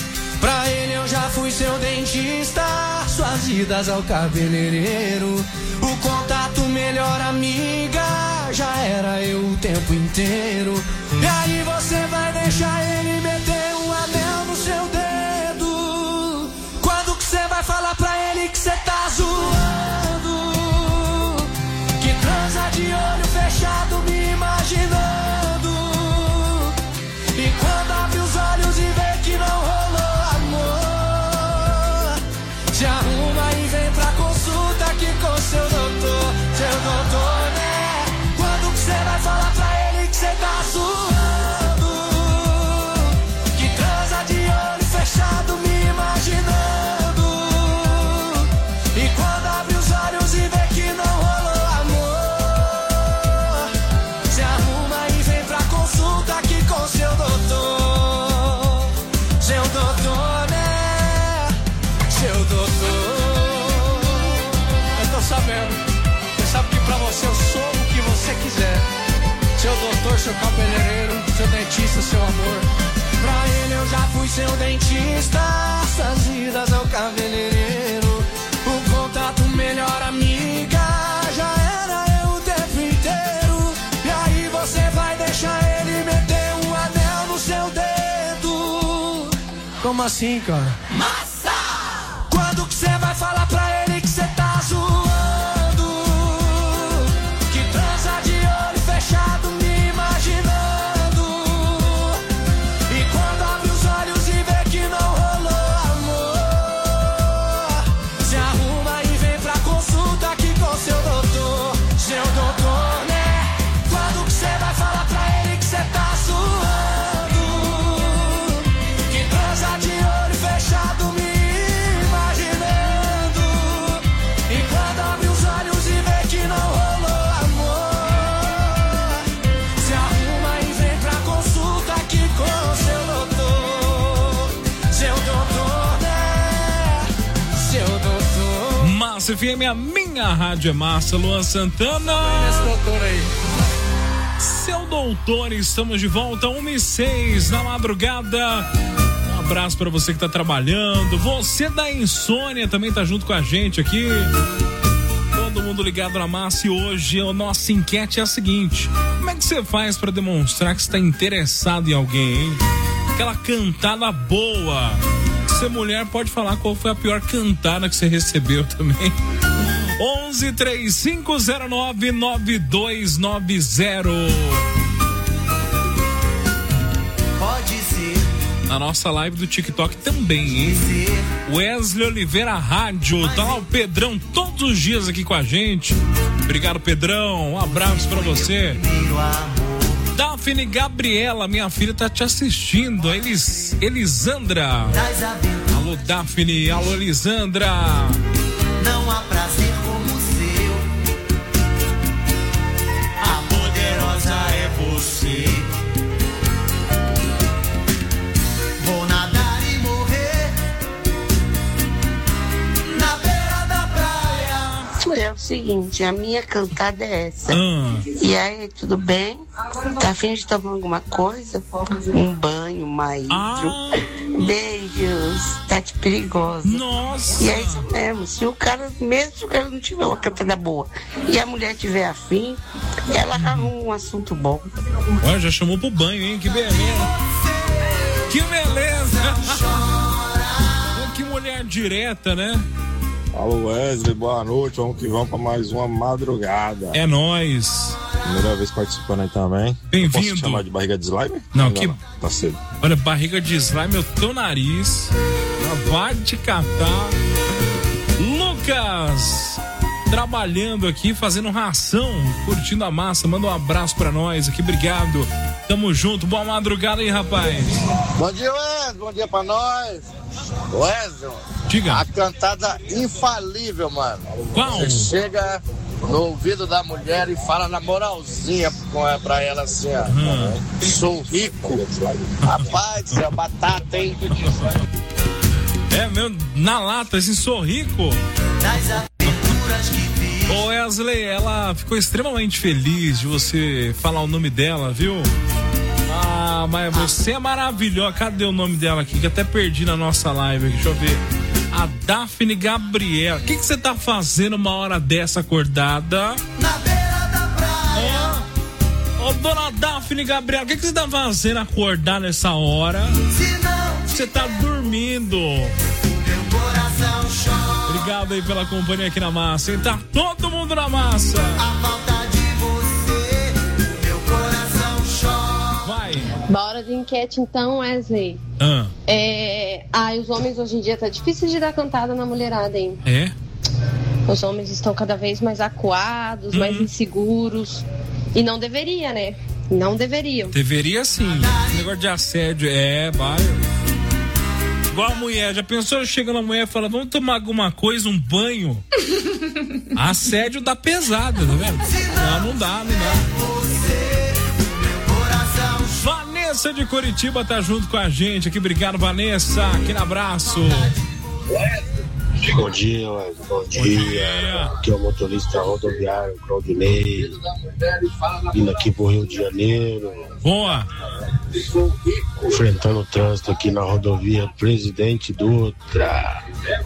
Speaker 28: Pra ele eu já fui seu dentista, suas idas ao cabeleireiro, o contato melhor amiga, já era eu o tempo inteiro. E aí você vai deixar ele meter um anel no seu dedo? Quando que você vai falar pra ele que você tá zoando? Que transa de olho fechado me imaginando, e quando abre os olhos e vê que não rolou amor, se arruma e vem pra consulta aqui com seu doutor. Seu doutor, né? Quando que você vai falar pra ele que você tá zoando? Que transa de olho fechado me imaginando, e quando abre os olhos e vê que não rolou amor, se arruma e vem pra consulta aqui com seu doutor. Seu doutor, né? Seu doutor. Eu tô sabendo. Você sabe que pra você eu sou o que você quiser. Seu doutor, seu cabeleireiro, seu dentista, seu amor. Pra ele eu já fui seu dentista, suas idas ao cabeleireiro, o contato melhor amiga, já era eu o tempo inteiro. E aí você vai deixar ele meter um anel no seu dedo? Como assim, cara? Massa! Quando que você vai falar pra ele que você tá zoando? Que transa de olho fechado me imaginando, e quando abre os olhos e vê que não rolou amor, se arruma e vem pra consulta aqui com seu doutor. Seu doutor, né? Quando que você vai falar pra ele que você tá zoando? Que transa de olho fechado me imaginando, e quando abre os olhos e vê que não rolou amor, se arruma e vem pra consulta aqui com seu doutor. Seu doutor, né? Seu doutor.
Speaker 4: Massa F M, a minha rádio é massa. Luan Santana.
Speaker 28: Esse doutor aí.
Speaker 4: Seu doutor, estamos de volta, uma e seis da madrugada. Um abraço pra você que tá trabalhando. Você da insônia também tá junto com a gente aqui. Todo mundo ligado na massa. E hoje a nossa enquete é a seguinte: como é que você faz pra demonstrar que você tá interessado em alguém, hein? Aquela cantada boa. Se é mulher, pode falar qual foi a pior cantada que você recebeu também. onze três cinco zero nove nove dois nove zero.
Speaker 7: Pode ser.
Speaker 4: Na nossa live do TikTok também, hein? Wesley Oliveira Rádio. Tá lá o Pedrão todos os dias aqui com a gente. Obrigado, Pedrão. Um abraço pra você. Daphne Gabriela, minha filha, tá te assistindo. Elis, Elisandra. Alô, Daphne. Alô, Elisandra.
Speaker 7: Não há prazer como o seu. A poderosa é você. Vou nadar e morrer na beira da praia.
Speaker 9: É o seguinte, a minha cantada é essa.
Speaker 4: Hum.
Speaker 9: E aí, tudo bem? Tá afim de tomar alguma coisa? Um banho, uma hidro.
Speaker 4: Ah.
Speaker 9: Beijos, Tati Perigosa.
Speaker 4: Nossa!
Speaker 9: E é isso mesmo, se o cara, mesmo se o cara não tiver uma cantada boa e a mulher tiver afim, ela arruma um assunto bom.
Speaker 4: Olha, já chamou pro banho, hein? Que beleza! Que beleza! Que mulher direta, né?
Speaker 12: Alô, Wesley, boa noite. Vamos que vamos pra mais uma madrugada.
Speaker 4: É nóis.
Speaker 12: Primeira vez participando aí também.
Speaker 4: Bem-vindo.
Speaker 12: Posso chamar de barriga de slime?
Speaker 4: Não,
Speaker 12: Ainda
Speaker 4: que.
Speaker 12: Não. Tá cedo.
Speaker 4: Olha, barriga de slime, é o teu nariz. Vai te catar. Lucas, trabalhando aqui, fazendo ração, curtindo a massa. Manda um abraço pra nós aqui, obrigado. Tamo junto, boa madrugada aí, rapaz.
Speaker 1: Bom dia, Wesley, bom dia pra nós. Wesley,
Speaker 4: diga.
Speaker 1: A cantada infalível, mano.
Speaker 4: Qual?
Speaker 1: Você chega no ouvido da mulher e fala na moralzinha pra ela assim, ó. Uhum. Sou rico. Rapaz do céu, batata, hein?
Speaker 4: É mesmo, na lata, assim, sou rico.
Speaker 7: Das aventuras que fiz.
Speaker 4: Ô Wesley, ela ficou extremamente feliz de você falar o nome dela, viu? Ah, mas você é maravilhosa. Cadê o nome dela aqui? Que até perdi na nossa live aqui. Deixa eu ver. A Daphne Gabriela. O que que você tá fazendo uma hora dessa acordada?
Speaker 7: Na beira da praia.
Speaker 4: Ô, oh, dona Daphne Gabriela, o que que você tá fazendo acordar nessa hora?
Speaker 7: Se não
Speaker 4: você tá dormindo.
Speaker 7: Meu coração chora.
Speaker 4: Obrigado aí pela companhia aqui na massa, hein? Tá todo mundo na massa.
Speaker 7: A falta de você, meu coração chora.
Speaker 4: Vai.
Speaker 14: Bora de enquete então, Wesley.
Speaker 4: Ah.
Speaker 14: É... Ai, os homens hoje em dia tá difícil de dar cantada na mulherada, hein?
Speaker 4: É?
Speaker 14: Os homens estão cada vez mais acuados,
Speaker 4: uhum.
Speaker 14: mais inseguros. E não deveria, né? Não deveriam.
Speaker 4: Deveria sim. Esse negócio de assédio, é, vai. Igual a mulher, já pensou? Chega na mulher e fala, vamos tomar alguma coisa, um banho? Assédio dá pesada, tá vendo? Não, não dá, não dá. Vanessa de Curitiba tá junto com a gente aqui. Obrigado, Vanessa. Aquele abraço.
Speaker 3: Bom dia, Wesley. Bom, Bom dia. dia. Aqui é o motorista rodoviário Claudinei. Indo aqui pro Rio de Janeiro.
Speaker 4: Boa.
Speaker 3: Enfrentando o trânsito aqui na rodovia Presidente Dutra.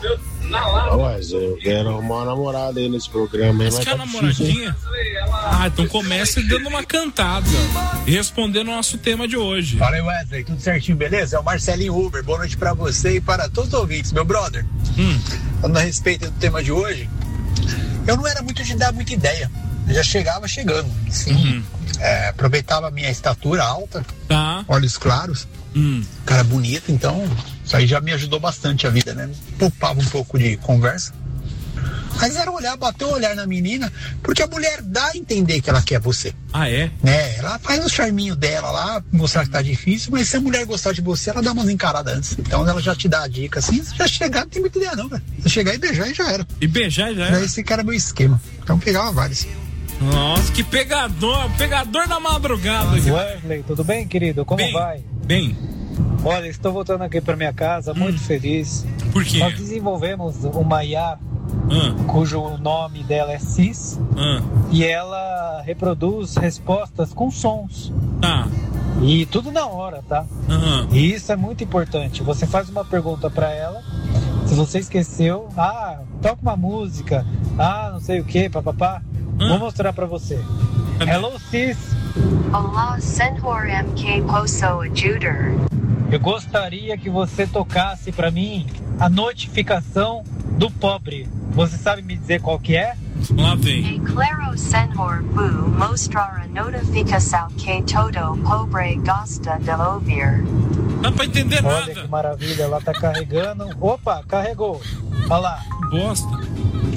Speaker 3: Wesley, eu quero arrumar uma namorada aí nesse programa.
Speaker 4: Mas que é namoradinha? Ah, então comece dando uma cantada e respondendo o nosso tema de hoje.
Speaker 15: Fala aí, Wesley, tudo certinho, beleza? É o Marcelinho Uber, boa noite pra você e para todos os ouvintes, meu brother.
Speaker 4: Hum.
Speaker 15: Falando a respeito do tema de hoje, eu não era muito de dar muita ideia, eu já chegava chegando, assim, uhum. é, aproveitava a minha estatura alta,
Speaker 4: tá.
Speaker 15: Olhos claros,
Speaker 4: hum.
Speaker 15: cara bonito, então isso aí já me ajudou bastante a vida, né? Poupava um pouco de conversa. Mas era olhar, bater o olhar na menina, porque a mulher dá a entender que ela quer você.
Speaker 4: Ah, é?
Speaker 15: Né? Ela faz o charminho dela lá, mostrar que tá difícil, mas se a mulher gostar de você, ela dá umas encaradas antes. Então ela já te dá a dica assim, se já chegar, não tem muita ideia não, velho. Se chegar e beijar, já era.
Speaker 4: E beijar, já era?
Speaker 15: Esse cara é meu esquema. Então pegava vários.
Speaker 4: Nossa, que pegador, pegador na madrugada.
Speaker 16: Wesley, tudo bem, querido? Como
Speaker 4: bem,
Speaker 16: vai?
Speaker 4: Bem.
Speaker 16: Olha, estou voltando aqui para minha casa, muito hum. feliz.
Speaker 4: Por quê?
Speaker 16: Nós desenvolvemos uma I A
Speaker 4: hum.
Speaker 16: cujo nome dela é Cis
Speaker 4: hum.
Speaker 16: e ela reproduz respostas com sons.
Speaker 4: Tá.
Speaker 16: E tudo na hora, tá?
Speaker 4: Uhum.
Speaker 16: E isso é muito importante. Você faz uma pergunta para ela, se você esqueceu, ah, toca uma música, ah, não sei o que, papapá. Hum. Vou mostrar para você. Hello, Cis.
Speaker 17: Olá, Senhor M K Posso Ajuder.
Speaker 16: Eu gostaria que você tocasse para mim a notificação do pobre. Você sabe me dizer qual que é?
Speaker 4: Lá vem.
Speaker 17: E claro, Senhor Bu mostrar a notificação que todo pobre gosta de ouvir.
Speaker 4: Não dá pra entender
Speaker 16: Olha
Speaker 4: nada.
Speaker 16: Olha que maravilha, ela tá carregando. Opa, carregou. Olha lá.
Speaker 4: Bosta.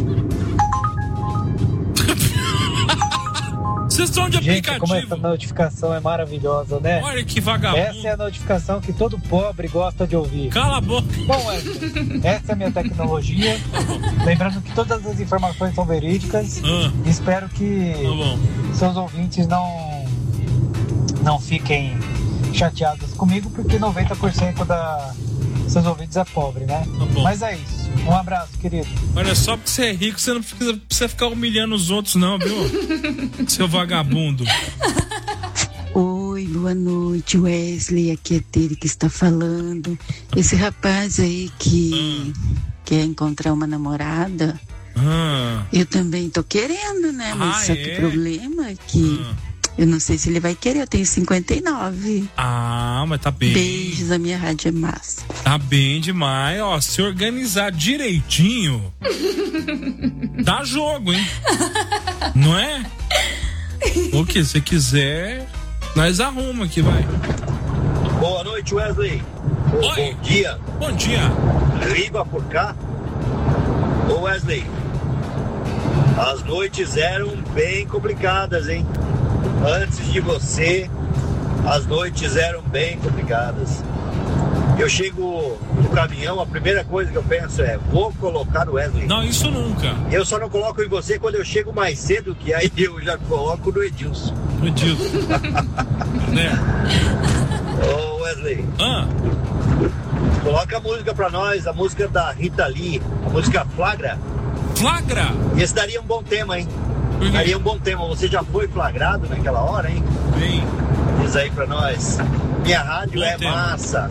Speaker 4: Vocês estão de
Speaker 16: Gente,
Speaker 4: aplicativo.
Speaker 16: como essa notificação é maravilhosa, né?
Speaker 4: Olha que vagabundo.
Speaker 16: Essa é a notificação que todo pobre gosta de ouvir.
Speaker 4: Cala a boca.
Speaker 16: Bom, Wesley, essa é a minha tecnologia. Lembrando que todas as informações são verídicas.
Speaker 4: Ah.
Speaker 16: Espero que
Speaker 4: tá
Speaker 16: seus ouvintes não, não fiquem chateados comigo, porque noventa por cento da seus ouvintes é pobre, né?
Speaker 4: Tá
Speaker 16: Mas é isso. Um abraço, querido.
Speaker 4: Olha, só porque você é rico, você não precisa, precisa ficar humilhando os outros, não, viu? Seu vagabundo.
Speaker 24: Oi, boa noite, Wesley. Aqui é Tere que está falando. Esse rapaz aí que ah. quer encontrar uma namorada,
Speaker 4: ah.
Speaker 24: eu também tô querendo, né? Mas
Speaker 4: ah,
Speaker 24: só
Speaker 4: é?
Speaker 24: que o problema é que ah. eu não sei se ele vai querer. Eu tenho cinquenta e nove.
Speaker 4: Ah, mas tá bem.
Speaker 24: Beijos, a minha rádio é massa.
Speaker 4: Tá bem demais, ó. Se organizar direitinho, dá jogo, hein? Não é? O que você quiser, nós arruma aqui, vai.
Speaker 15: Boa noite, Wesley.
Speaker 4: Oi.
Speaker 15: Bom dia.
Speaker 4: Bom dia.
Speaker 15: Riba por cá. Ô, Wesley, as noites eram bem complicadas, hein? Antes de você, as noites eram bem complicadas. Eu chego no caminhão, a primeira coisa que eu penso é, vou colocar o Wesley.
Speaker 4: Não, isso nunca.
Speaker 15: Eu só não coloco em você quando eu chego mais cedo, que aí eu já coloco no Edilson.
Speaker 4: No Edilson. Né?
Speaker 15: Ô, Wesley.
Speaker 4: Ah.
Speaker 15: Coloca a música pra nós, a música da Rita Lee, a música Flagra.
Speaker 4: Flagra?
Speaker 15: E esse daria um bom tema, hein? Daria um bom tema. Você já foi flagrado naquela hora, hein?
Speaker 4: Bem.
Speaker 15: Diz aí pra nós. Minha rádio
Speaker 4: Bom
Speaker 15: é
Speaker 4: tema.
Speaker 15: massa.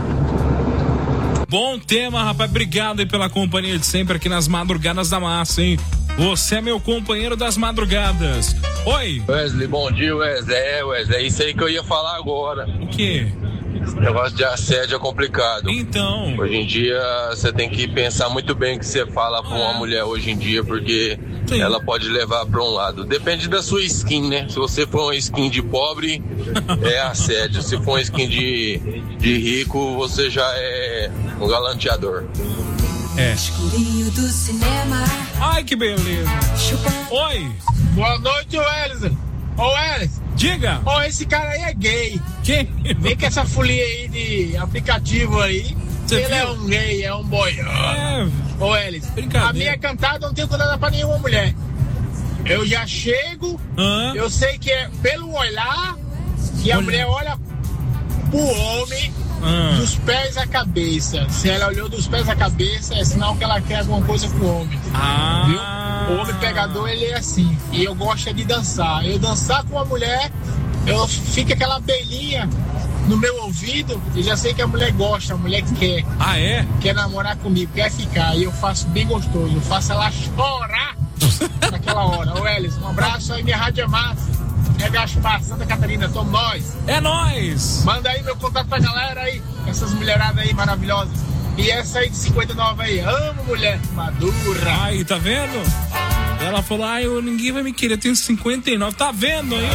Speaker 4: Bom tema, rapaz. Obrigado aí pela companhia de sempre aqui nas Madrugadas da Massa, hein? Você é meu companheiro das madrugadas. Oi.
Speaker 1: Wesley, bom dia, Wesley. É, Wesley, é isso aí que eu ia falar agora.
Speaker 4: O quê?
Speaker 1: O negócio de assédio é complicado.
Speaker 4: Então.
Speaker 1: Hoje em dia, você tem que pensar muito bem o que você fala pra uma mulher hoje em dia, porque Sim. ela pode levar pra um lado. Depende da sua skin, né? Se você for uma skin de pobre, é assédio. Se for uma skin de, de rico, você já é um galanteador.
Speaker 4: É.
Speaker 13: Escurinho do cinema.
Speaker 4: Ai, que beleza. Oi.
Speaker 2: Boa noite, Wesley. Ô, Wesley.
Speaker 4: Diga.
Speaker 2: Ô, esse cara aí é gay.
Speaker 4: Quem?
Speaker 2: Vem com essa folia aí de aplicativo aí. Cê Ele viu? É um gay, é um boy. É. Ô, Wesley. A minha cantada não tem nada pra nenhuma mulher. Eu já chego, ah. eu sei que é pelo olhar que a Olha. mulher olha pro homem. Ah. Dos pés à cabeça. Se ela olhou dos pés à cabeça, é sinal que ela quer alguma coisa com o homem.
Speaker 4: Ah.
Speaker 2: Viu? O homem pegador, ele é assim. E eu gosto de dançar. Eu dançar com uma mulher, eu fico aquela abelhinha no meu ouvido. Eu já sei que a mulher gosta, a mulher quer.
Speaker 4: Ah, é?
Speaker 2: Quer namorar comigo, quer ficar. E eu faço bem gostoso. Eu faço ela chorar naquela hora. Ô, Elis, um abraço aí, minha rádio é massa. É Gaspar, Santa Catarina, somos nós.
Speaker 4: É nós.
Speaker 2: Manda aí meu contato pra galera aí, essas mulheradas aí maravilhosas. E essa aí de cinquenta e nove aí, amo mulher madura.
Speaker 4: Aí, tá vendo? Ela falou, ai, eu, ninguém vai me querer, eu tenho cinquenta e nove, tá vendo aí,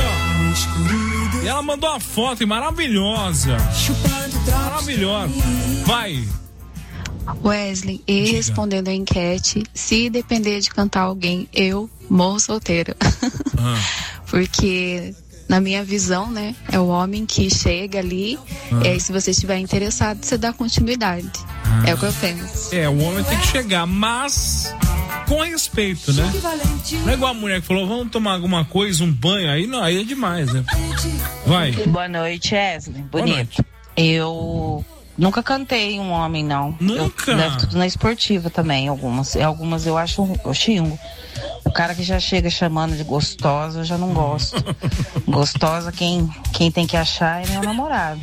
Speaker 4: ó? E ela mandou uma foto maravilhosa. Maravilhosa. Vai.
Speaker 24: Wesley, e Diga. respondendo a enquete, se depender de cantar alguém, eu morro solteira. Ah. Porque, na minha visão, né, é o homem que chega ali, ah. e aí se você estiver interessado, você dá continuidade. Ah. É o que eu penso.
Speaker 4: É, o homem tem que chegar, mas com respeito, né? Não é igual a mulher que falou, vamos tomar alguma coisa, um banho, aí não, aí é demais, né? Vai.
Speaker 18: Boa noite, Wesley. Bonito. Boa noite. Eu nunca cantei um homem, não.
Speaker 4: Nunca?
Speaker 18: Eu levo tudo na esportiva também, algumas. Algumas eu acho, eu xingo. O cara que já chega chamando de gostosa, eu já não gosto. Gostosa, quem, quem tem que achar é meu namorado.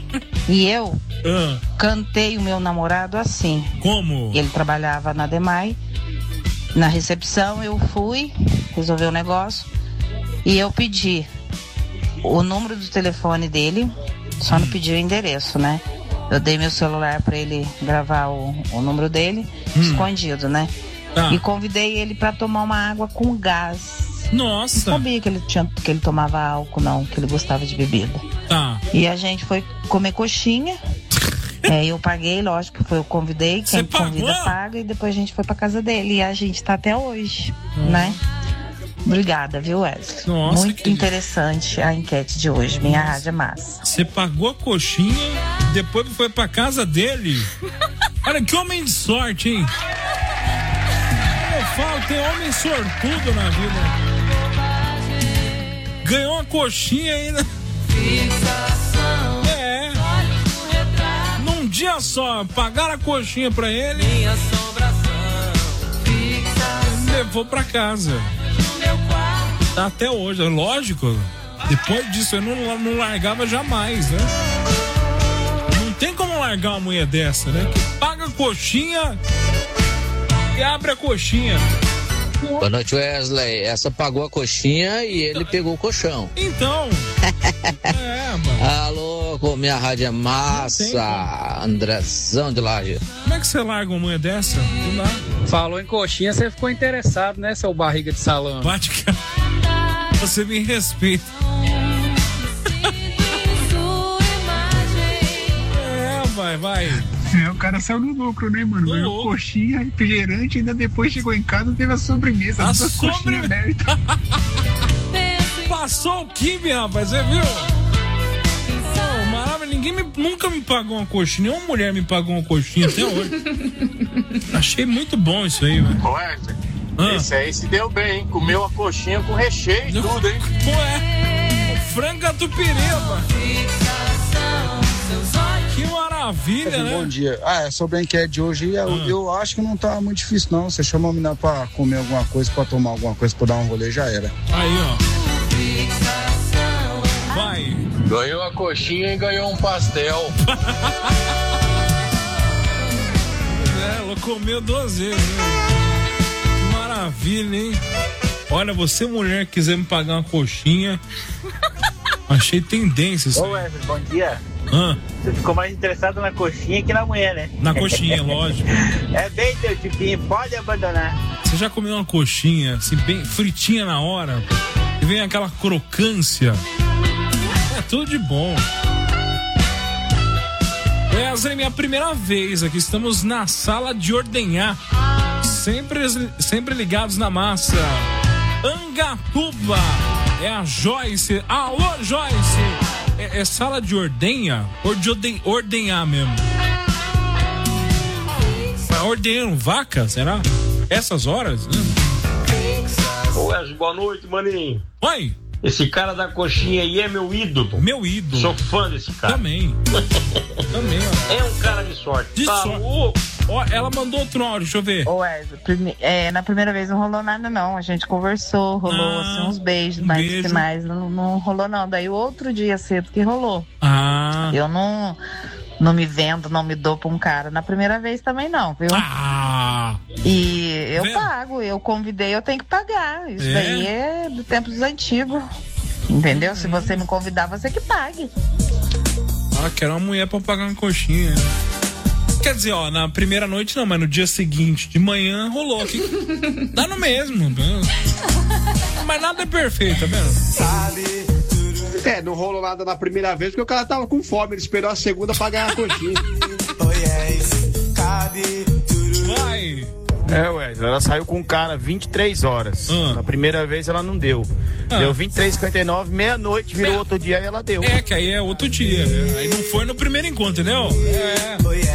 Speaker 18: E eu ah. cantei o meu namorado assim.
Speaker 4: Como?
Speaker 18: Ele trabalhava na Demai. Na recepção eu fui resolver o negócio e eu pedi o número do telefone dele, só não pedi o endereço, né? Eu dei meu celular pra ele gravar o, o número dele, hum. escondido, né? Ah. E convidei ele pra tomar uma água com gás.
Speaker 4: Nossa!
Speaker 18: Não sabia que ele, tinha, que ele tomava álcool, não, que ele gostava de bebida.
Speaker 4: Ah.
Speaker 18: E a gente foi comer coxinha. É, eu paguei, lógico que foi, eu convidei, quem convida paga, e depois a gente foi pra casa dele. E a gente tá até hoje, hum. né? Obrigada, viu, Wesley?
Speaker 4: Nossa,
Speaker 18: muito
Speaker 4: que...
Speaker 18: interessante a enquete de hoje. Minha rádio é massa.
Speaker 4: Você pagou a coxinha, depois foi pra casa dele. Olha que homem de sorte, hein? Eu falo, tem homem sortudo na vida. Ganhou uma coxinha ainda. É. Num dia só, pagaram a coxinha pra ele. Levou pra casa. Tá até hoje, é lógico. Depois disso eu não, não largava jamais, né? Não tem como largar uma mulher dessa, né? Que paga a coxinha e abre a coxinha.
Speaker 25: Boa noite, Wesley. Essa pagou a coxinha e ele pegou o colchão.
Speaker 4: Então. É, mano.
Speaker 25: Alô, minha rádio é massa. Tem, Andrezão de Laje.
Speaker 4: Como é que você larga uma mulher dessa? Não dá.
Speaker 19: Falou em coxinha, você ficou interessado, né, seu barriga de salame?
Speaker 4: Bate, cara. Você me respeita. É, vai, vai.
Speaker 2: É, o cara saiu no lucro, né, mano? Ganhou coxinha, refrigerante, ainda depois chegou em casa e teve a sobremesa.
Speaker 4: A sobremesa. Passou o kibe, rapaz, você viu? Oh, maravilha, ninguém me, nunca me pagou uma coxinha, nenhuma mulher me pagou uma coxinha até hoje. Achei muito bom isso aí, velho.
Speaker 12: Ué, ah. esse aí se deu bem, hein? Comeu a coxinha com recheio e tudo, hein?
Speaker 4: Ué, o frango catupiry, que maravilha,
Speaker 20: é,
Speaker 4: né?
Speaker 20: Bom dia. Ah, é sobre a enquete de hoje. Eu, ah. eu acho que não tá muito difícil, não. Você chama a menina pra comer alguma coisa, pra tomar alguma coisa, pra dar um rolê, já era.
Speaker 4: Aí, ó. Vai.
Speaker 1: Ganhou a coxinha e ganhou um pastel.
Speaker 4: É, ela comeu duas vezes, né? Que maravilha, hein? Olha, você mulher que quiser me pagar uma coxinha, achei tendência isso.
Speaker 5: Ô Wesley, bom dia.
Speaker 4: Ah.
Speaker 5: Você ficou mais interessado na coxinha que na mulher, né?
Speaker 4: Na coxinha, lógico.
Speaker 5: É bem teu tipinho, pode abandonar.
Speaker 4: Você já comeu uma coxinha, assim, bem fritinha na hora, e vem aquela crocância? É tudo de bom. Wesley, minha primeira vez aqui, estamos na sala de ordenhar, sempre, sempre ligados na massa. Angatuba, é a Joyce. Alô, Joyce! É, é sala de ordenha? Ou de orden, ordenhar mesmo? Ordenhando vaca, será? Essas horas? Hum.
Speaker 8: Ô Wesley, boa noite, maninho.
Speaker 4: Oi!
Speaker 8: Esse cara da coxinha aí é meu ídolo.
Speaker 4: Meu ídolo.
Speaker 8: Sou fã desse cara.
Speaker 4: Também. Também, ó.
Speaker 8: É um cara de sorte.
Speaker 4: De
Speaker 8: tá
Speaker 4: sorte.
Speaker 8: louco.
Speaker 4: Ó, ela mandou outro áudio, deixa eu ver.
Speaker 18: Ô, Wesley, prime... é, na primeira vez não rolou nada, não. A gente conversou, rolou
Speaker 4: Ah,
Speaker 18: assim, uns beijos,
Speaker 4: um
Speaker 18: mas
Speaker 4: beijo.
Speaker 18: os finais não, não rolou, não. Daí o outro dia cedo que rolou.
Speaker 4: Ah.
Speaker 18: Eu não, não me vendo, não me dou pra um cara. Na primeira vez também não, viu?
Speaker 4: Ah.
Speaker 18: E eu
Speaker 4: Vendo?
Speaker 18: pago, eu convidei, eu tenho que pagar. Isso
Speaker 4: É?
Speaker 18: daí é do tempo dos antigos. Entendeu? Se você me convidar, você que pague.
Speaker 4: Ah, quero uma mulher pra pagar uma coxinha. Quer dizer, ó, na primeira noite não, mas no dia seguinte, de manhã, rolou aqui. Dá no mesmo. Mas nada é perfeito, tá vendo?
Speaker 10: É, não rolou nada na primeira vez porque o cara tava com fome, ele esperou a segunda pra ganhar a coxinha.
Speaker 4: Vai!
Speaker 11: É, ué, ela saiu com o cara vinte e três horas.
Speaker 4: Ah.
Speaker 11: Na primeira vez ela não deu.
Speaker 4: Ah.
Speaker 11: Deu vinte e três e cinquenta e nove, meia-noite, virou
Speaker 4: Meia-
Speaker 11: outro dia e ela deu.
Speaker 4: É, que aí é outro dia. Aí não foi no primeiro encontro, entendeu? É.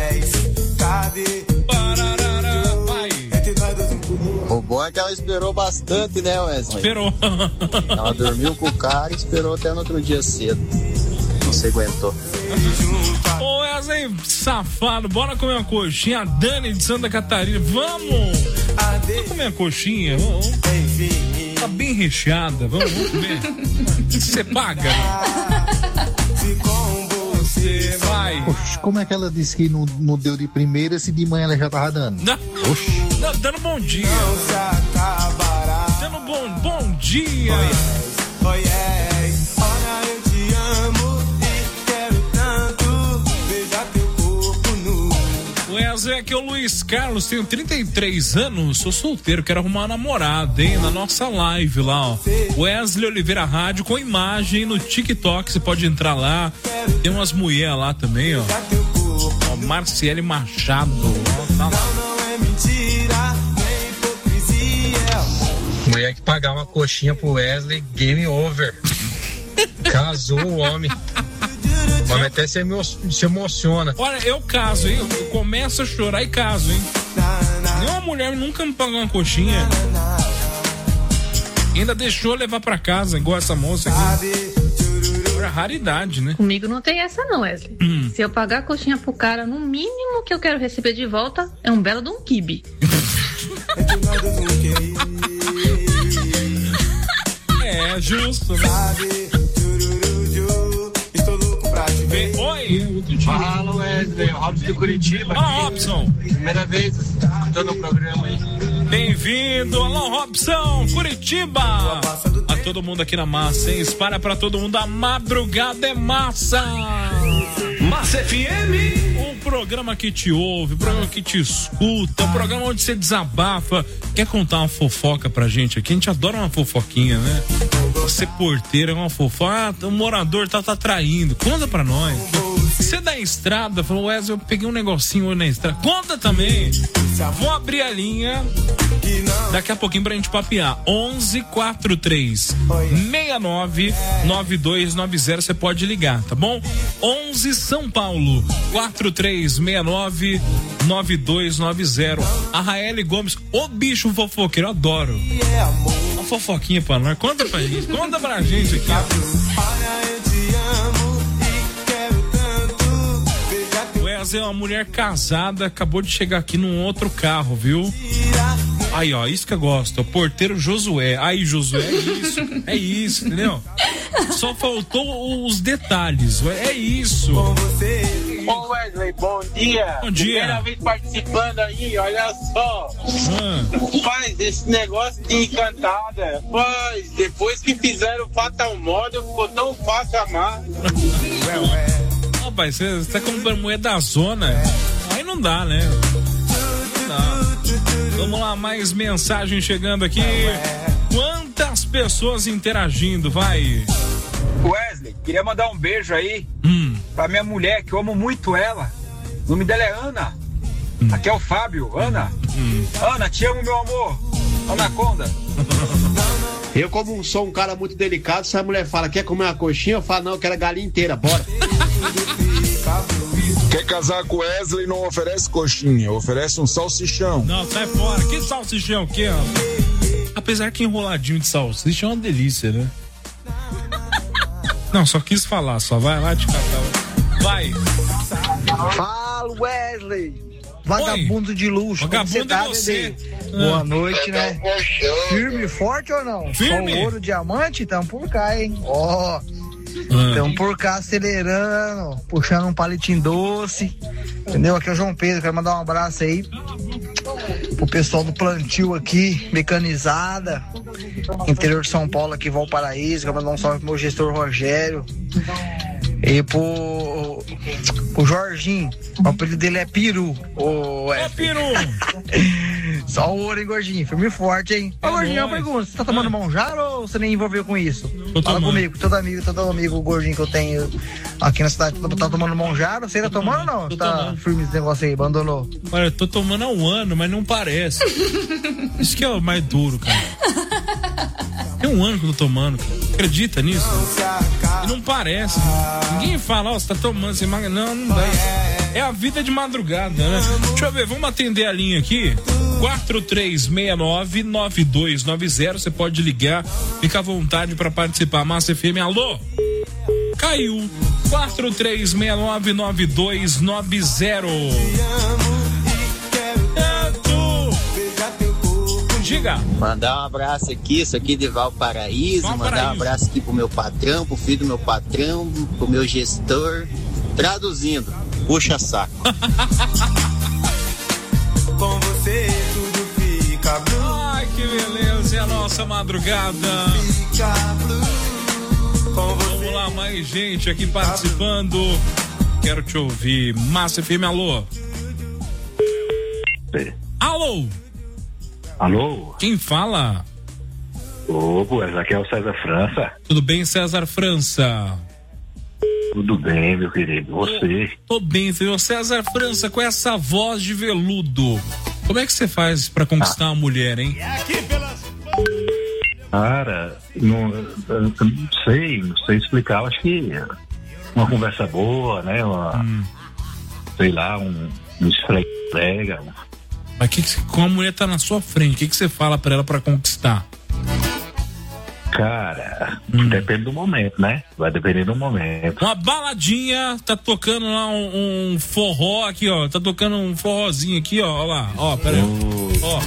Speaker 4: Pararara, vai.
Speaker 21: O bom é que ela esperou bastante, né, Wesley?
Speaker 4: Esperou.
Speaker 21: Ela dormiu com o cara e esperou até no outro dia cedo. Não se aguentou.
Speaker 4: Ô Wesley, safado, bora comer uma coxinha. A Dani de Santa Catarina, vamos! Vamos comer uma coxinha? Vamos. Tá bem recheada, vamos, vamos comer. Você paga? Você vai.
Speaker 22: Oxe, como é que ela disse que não, não deu de primeira se de manhã ela já tava dando?
Speaker 4: Não, não, dando bom dia. Dando bom, bom dia. Wesley, aqui é o Luiz Carlos, tenho trinta e três anos, sou solteiro, quero arrumar uma namorada, hein? Na nossa live lá, ó. Wesley Oliveira Rádio com imagem no TikTok, você pode entrar lá. Tem umas mulheres lá também, ó. Ó, Marciele Machado. Ó, tá lá.
Speaker 23: Mulher que pagar uma coxinha pro Wesley, game over. Casou o homem. O homem até se, emo- se emociona.
Speaker 4: Olha, eu caso, hein? Eu começo a chorar e caso, hein? Nenhuma mulher nunca me pagou uma coxinha. Ainda deixou levar pra casa, igual essa moça aqui. É raridade, né?
Speaker 26: Comigo não tem essa não, Wesley.
Speaker 4: Hum.
Speaker 26: Se eu pagar a coxinha pro cara, no mínimo que eu quero receber de volta é um belo de um quibe.
Speaker 4: É, justo, né? Vem, oi!
Speaker 29: Fala, Wesley, o Robson de Curitiba.
Speaker 4: Fala, Robson!
Speaker 29: Primeira vez escutando o programa aí.
Speaker 4: Bem-vindo, alô, Robson, Curitiba! A todo mundo aqui na massa, hein? Espalha pra todo mundo, a madrugada é massa!
Speaker 6: Massa F M!
Speaker 4: O programa que te ouve, o programa que te escuta, o programa onde você desabafa. Quer contar uma fofoca pra gente aqui? A gente adora uma fofoquinha, né? Você porteiro é uma fofoca. Ah, o morador tá, tá traindo. Conta pra nós. Você da estrada, falou, Wesley, eu peguei um negocinho hoje na estrada. Conta também. Vou abrir a linha daqui a pouquinho pra gente papear. onze quarenta e três, sessenta e nove, noventa e dois noventa. Você pode ligar, tá bom? onze São Paulo, quarenta e três, sessenta e nove, noventa e dois noventa. A Raeli Gomes, ô bicho fofoqueiro, eu adoro. Uma fofoquinha pra nós. Conta pra gente, conta pra gente aqui. Wesley é uma mulher casada, acabou de chegar aqui num outro carro, viu? Aí, ó, isso que eu gosto. O porteiro Josué. Aí, Josué, é isso. É isso, entendeu? Só faltou os detalhes. É isso.
Speaker 2: Ô Wesley, bom dia.
Speaker 4: Bom dia.
Speaker 2: Primeira vez participando aí, olha só.
Speaker 4: Ah.
Speaker 2: Paz, esse negócio de encantada. Paz, depois que fizeram o Fatal Model, ficou tão fácil amar.
Speaker 4: Rapaz, você, você tá comprando mulher da zona. Aí não dá, né? Não dá. Vamos lá, mais mensagem chegando aqui. Quantas pessoas interagindo, vai?
Speaker 3: Wesley, queria mandar um beijo aí
Speaker 4: hum.
Speaker 3: pra minha mulher, que eu amo muito ela. O nome dela é Ana. Hum. Aqui é o Fábio. Ana.
Speaker 4: Hum.
Speaker 3: Ana, te amo, meu amor. Anaconda.
Speaker 10: Eu, como sou um cara muito delicado, se a mulher fala, quer comer uma coxinha, eu falo, não, eu quero a galinha inteira, bora.
Speaker 12: Quer casar com Wesley, não oferece coxinha, oferece um salsichão.
Speaker 4: Não, sai fora. Que salsichão aqui, ó? Apesar que enroladinho de salsicha é uma delícia, né? Não, só quis falar, só vai lá de catar. Vai.
Speaker 7: Fala, Wesley. Vagabundo Oi. de luxo.
Speaker 4: Vagabundo é você.
Speaker 7: Ah. Boa noite, né? Firme e forte ou não?
Speaker 4: Firme.
Speaker 7: Só ouro, diamante, tamo por cá, hein? Ó. Oh.
Speaker 4: Ah.
Speaker 7: Tamo por cá acelerando, puxando um palitinho doce. Entendeu? Aqui é o João Pedro, quero mandar um abraço aí pro pessoal do plantio aqui, mecanizada, interior de São Paulo, aqui, Valparaíso. Quero mandar um salve pro meu gestor Rogério. E pro, pro Jorginho, o apelido dele é Peru. Ô,
Speaker 4: é Peru!
Speaker 7: Só o ouro, hein, Gordinho? Firme e forte, hein? Ô, Gordinho, eu pergunto, você tá tomando Monjaro ou você nem envolveu com isso?
Speaker 4: Tô
Speaker 7: Fala
Speaker 4: tomando.
Speaker 7: comigo, todo amigo, todo amigo Gordinho que eu tenho aqui na cidade, tá tomando Monjaro? Você tá tomando ou não?
Speaker 4: Tô
Speaker 7: Tá
Speaker 4: tomando.
Speaker 7: firme esse negócio aí, abandonou?
Speaker 4: Olha, eu tô tomando há um ano, mas não parece. Isso que é o mais duro, cara. Tem um ano que eu tô tomando, cara. Acredita nisso? E não parece. Ninguém fala, ó, oh, você tá tomando sem magra. Não, não dá. É a vida de madrugada, né? Deixa eu ver, vamos atender a linha aqui. quatro três seis nove, nove dois nove zero. Você pode ligar, fica à vontade pra participar. Massa F M, alô? Caiu. quatro três seis nove, nove dois nove zero. Diga.
Speaker 21: Mandar um abraço aqui, isso aqui de Valparaíso,
Speaker 4: Valparaíso.
Speaker 21: Mandar um abraço aqui pro meu patrão, pro filho do meu patrão, pro meu gestor. Traduzindo, puxa saco.
Speaker 13: Com você tudo fica blue.
Speaker 4: Ai, que beleza, é a nossa madrugada.
Speaker 13: Fica blue. Com você.
Speaker 4: Vamos lá, mais gente aqui participando. Quero te ouvir. Massa F M, alô? Alô?
Speaker 9: Alô?
Speaker 4: Quem fala?
Speaker 9: Ô, esse aqui é o César França.
Speaker 4: Tudo bem, César França?
Speaker 9: Tudo bem, meu querido. Você?
Speaker 4: Tô bem, senhor César França, com essa voz de veludo. Como é que você faz pra conquistar ah. uma mulher, hein?
Speaker 9: Cara, não, não sei, não sei explicar. Acho que uma conversa boa, né? Uma, hum. Sei lá, um, um esfrega.
Speaker 4: Mas que que, como a mulher tá na sua frente, o que, que você fala pra ela pra conquistar?
Speaker 9: Cara, hum. depende do momento, né? Vai depender do momento.
Speaker 4: Uma baladinha, tá tocando lá um, um forró aqui, ó. Tá tocando um forrozinho aqui, ó. Ó lá, ó, pera aí. Uh. Ó.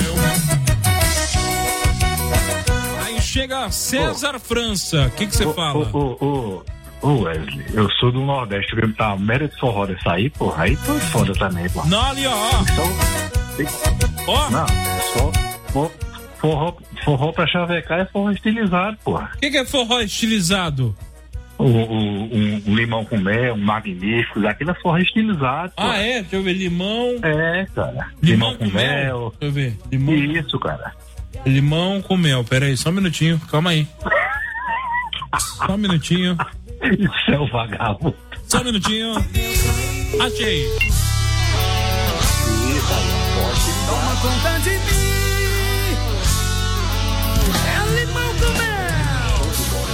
Speaker 4: Aí chega César oh. França, o que que você oh, fala?
Speaker 9: Ô, ô, ô, ô, Wesley, eu sou do Nordeste, eu tá merda de forró dessa aí, porra. Aí tô foda também, porra.
Speaker 4: Não, ali, ó. Ó.
Speaker 9: Oh. Não, só. Oh. Forró, forró pra chavecar é forró estilizado, porra.
Speaker 4: O que, que é forró estilizado?
Speaker 9: O, o, um, um limão com mel, um magnífico, aquilo é forró estilizado.
Speaker 4: Ah, porra. É? Deixa eu ver, limão.
Speaker 9: É, cara.
Speaker 4: Limão,
Speaker 9: limão com, com mel. mel.
Speaker 4: Deixa eu ver. Limão.
Speaker 9: Isso, cara.
Speaker 4: Limão com mel, pera aí, só um minutinho, calma aí. Só um minutinho.
Speaker 9: Isso é o vagabundo.
Speaker 4: Só um minutinho. Achei.
Speaker 9: Isso aí, pode.
Speaker 13: Toma conta de mim. É limão com mel.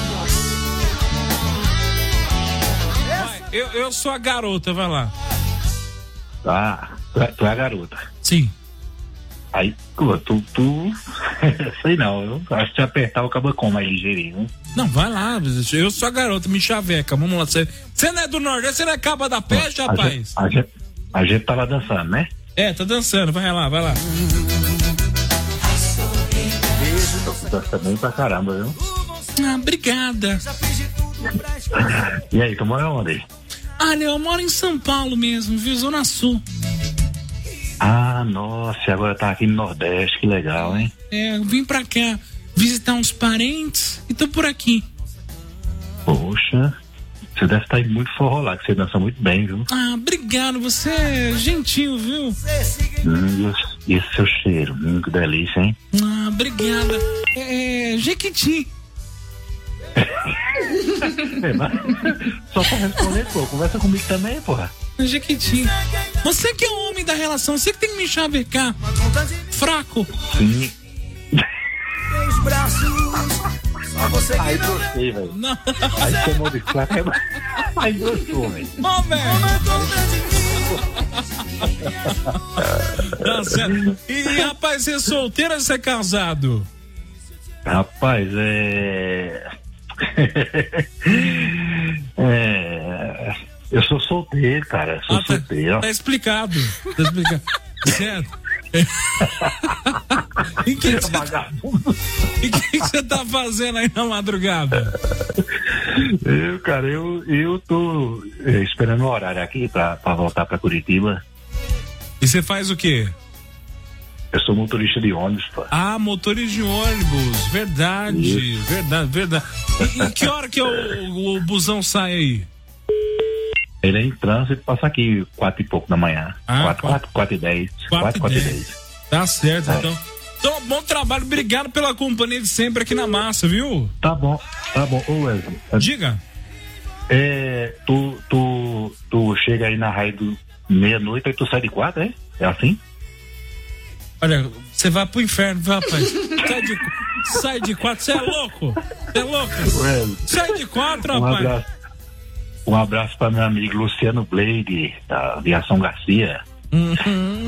Speaker 4: Vai, eu, eu sou a garota, vai lá.
Speaker 9: Ah, tu é, tu é a garota.
Speaker 4: Sim.
Speaker 9: Aí, tu, tu, tu sei não, eu acho que se apertar o cabo como aí ligeirinho.
Speaker 4: Não, vai lá, eu sou a garota, me chaveca, vamos lá. Você, você não é do Nordeste, você não é caba da peste,
Speaker 9: a
Speaker 4: rapaz?
Speaker 9: Gente, a, gente, a gente tá lá dançando, né?
Speaker 4: É, tá dançando, vai lá, vai lá.
Speaker 9: Gosta bem pra caramba, viu?
Speaker 4: Ah, obrigada.
Speaker 9: E aí, tu mora onde?
Speaker 4: Ah, eu moro em São Paulo mesmo, viu? Zona Sul.
Speaker 9: Ah, nossa, agora tá aqui no Nordeste, que legal, hein?
Speaker 4: É, eu vim pra cá visitar uns parentes e tô por aqui.
Speaker 9: Poxa, você deve estar muito forró lá, que você dança muito bem, viu?
Speaker 4: Ah, obrigado, você é gentil, viu?
Speaker 9: Hum, e esse seu cheiro, hum, que delícia, hein?
Speaker 4: Ah, obrigada. É, Jequiti.
Speaker 9: É, mas, só pra responder, pô, conversa comigo também, porra.
Speaker 4: Jequiti. Você que é o homem da relação, você que tem que me chavecar. Fraco.
Speaker 9: Sim.
Speaker 13: Os braços, só você que
Speaker 9: aí
Speaker 13: não
Speaker 9: gostei, velho.
Speaker 4: Não.
Speaker 9: Aí chamou de fraco, aí gostou, velho.
Speaker 4: Ó, velho. Tá certo. E, rapaz, você é solteiro ou você é casado?
Speaker 9: Rapaz, é... é... Eu sou solteiro, cara. Sou
Speaker 4: ah, tá,
Speaker 9: solteiro.
Speaker 4: Tá explicado. Tá explicado. Certo. E que você tá... E que você tá fazendo aí na madrugada?
Speaker 9: Eu, cara, eu, eu tô é, esperando o horário aqui pra, pra voltar pra Curitiba.
Speaker 4: E você faz o quê?
Speaker 9: Eu sou motorista de ônibus, pô.
Speaker 4: Ah, motorista de ônibus. Verdade, Isso. verdade, verdade. E, e que hora que o, o, o busão sai aí?
Speaker 9: Ele é em trânsito, passa aqui quatro e pouco da manhã.
Speaker 4: Ah,
Speaker 9: quatro, quatro, quatro e dez. Quatro, quatro e dez.
Speaker 4: Tá certo,
Speaker 9: é.
Speaker 4: então. Então, bom trabalho, obrigado pela companhia de sempre aqui na massa, viu?
Speaker 9: Tá bom, tá bom. Ô, Wesley.
Speaker 4: Diga.
Speaker 9: É, tu, tu, tu chega aí na raia do meia-noite e tu sai de quatro, é? É assim?
Speaker 4: Olha, você vai pro inferno, viu, rapaz? Sai de, sai de quatro, você é louco? Você é louco?
Speaker 9: Wesley.
Speaker 4: Sai de quatro,
Speaker 9: um
Speaker 4: rapaz.
Speaker 9: Abraço. Um abraço para meu amigo Luciano Blade, da Aviação Garcia.
Speaker 4: Uhum.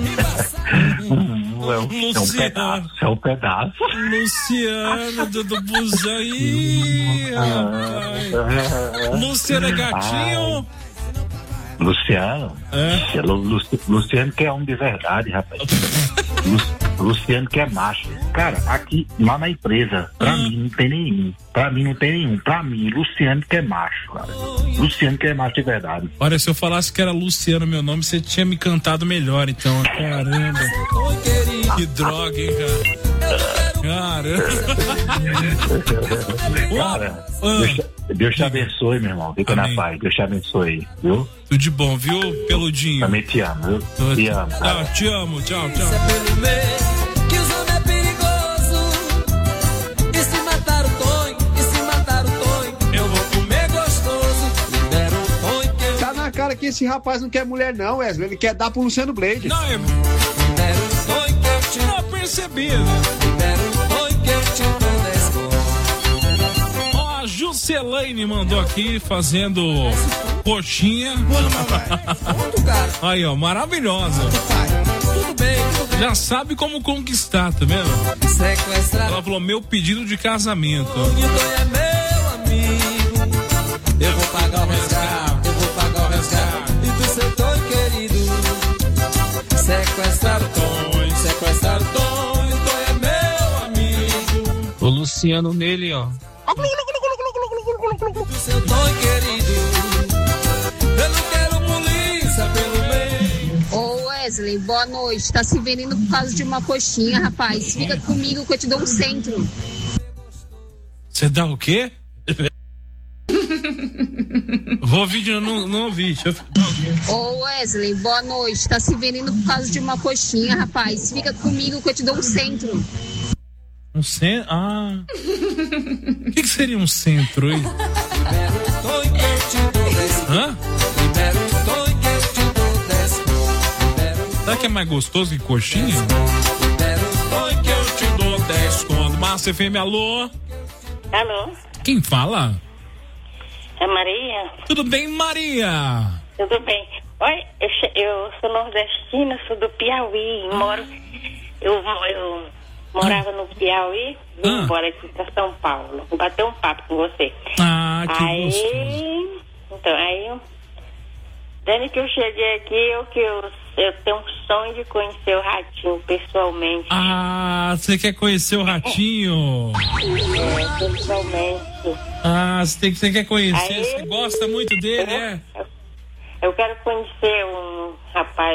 Speaker 9: hum, é, um, é um pedaço, é um pedaço.
Speaker 4: Luciano do, do busão aí, rapaz. Luciano é gatinho.
Speaker 9: Ai. Luciano?
Speaker 4: É.
Speaker 9: Lu, Luciano que é homem de verdade, rapaz. Lu, Luciano que é macho. Cara, aqui, lá na empresa, pra ah. mim não tem nenhum. Pra mim não tem nenhum. Pra mim, Luciano que é macho, cara. Luciano que é macho de verdade.
Speaker 4: Olha, se eu falasse que era Luciano meu nome, você tinha me cantado melhor, então. Caramba. Que droga, hein, cara. Caramba.
Speaker 9: Cara, Deus, Deus te abençoe, meu irmão. Fica Amém. Na paz. Deus te abençoe, viu?
Speaker 4: Tudo de bom, viu, peludinho?
Speaker 9: Também te amo, viu? Tô, te amo.
Speaker 4: Tá, te amo, tchau, tchau.
Speaker 13: Que os homens é perigoso. E se matar o Tonho, e se matar o Tonho, eu vou comer gostoso. Libera o Tonho que eu...
Speaker 10: Tá na cara que esse rapaz não quer mulher não, Wesley. Ele quer dar pro Luciano Blade.
Speaker 4: Não, eu...
Speaker 13: Libera o Tonho que eu te...
Speaker 4: Não percebi, né?
Speaker 13: Libera o Tonho que eu te dou dez contos.
Speaker 4: Ó, a Juscelaine mandou aqui fazendo coxinha. Aí, ó, maravilhosa.
Speaker 13: Tudo bem, tudo bem.
Speaker 4: Já sabe como conquistar, tá vendo?
Speaker 13: Sequestrar.
Speaker 4: Ela falou, meu pedido de casamento.
Speaker 13: O Tonho é meu amigo. Eu vou pagar o resgate, eu vou pagar o resgate. E do seu Tonho querido. Sequestrar o Tonho, sequestrar o Tonho. O Tonho é meu amigo.
Speaker 14: O Luciano nele, ó.
Speaker 13: Do seu Tonho querido. Eu não quero polícia pelo meio.
Speaker 15: Ô Wesley, boa noite. Tá se vendendo por causa de uma coxinha, rapaz. Fica comigo que eu te dou um centro.
Speaker 4: Você dá o quê? Vou ouvir, de não, não ouvi. Deixa eu...
Speaker 15: Ô Wesley, boa noite. Tá se vendendo por causa de uma coxinha, rapaz. Fica comigo que eu te dou um centro.
Speaker 4: Um centro? Ah. O que, que seria um centro aí? Hã? Será que é mais gostoso que coxinha? Oi que eu te dou dez conto. Márcia F M, alô?
Speaker 16: Alô?
Speaker 4: Quem fala?
Speaker 16: É Maria?
Speaker 4: Tudo bem, Maria?
Speaker 16: Tudo bem. Oi, eu, eu sou nordestina, sou do Piauí, moro... Eu, eu morava ah. no Piauí, vim ah. embora aqui pra São Paulo. Vou bater um papo com você.
Speaker 4: Ah, que
Speaker 16: aí,
Speaker 4: gostoso.
Speaker 16: Então, aí... Desde que eu cheguei aqui, eu, que eu, eu tenho um sonho de conhecer o Ratinho pessoalmente.
Speaker 4: Ah, você quer conhecer o Ratinho?
Speaker 16: É, pessoalmente.
Speaker 4: Ah, você, tem, você quer conhecer,
Speaker 16: Aí,
Speaker 4: você gosta muito dele, é?
Speaker 16: Eu quero conhecer um rapaz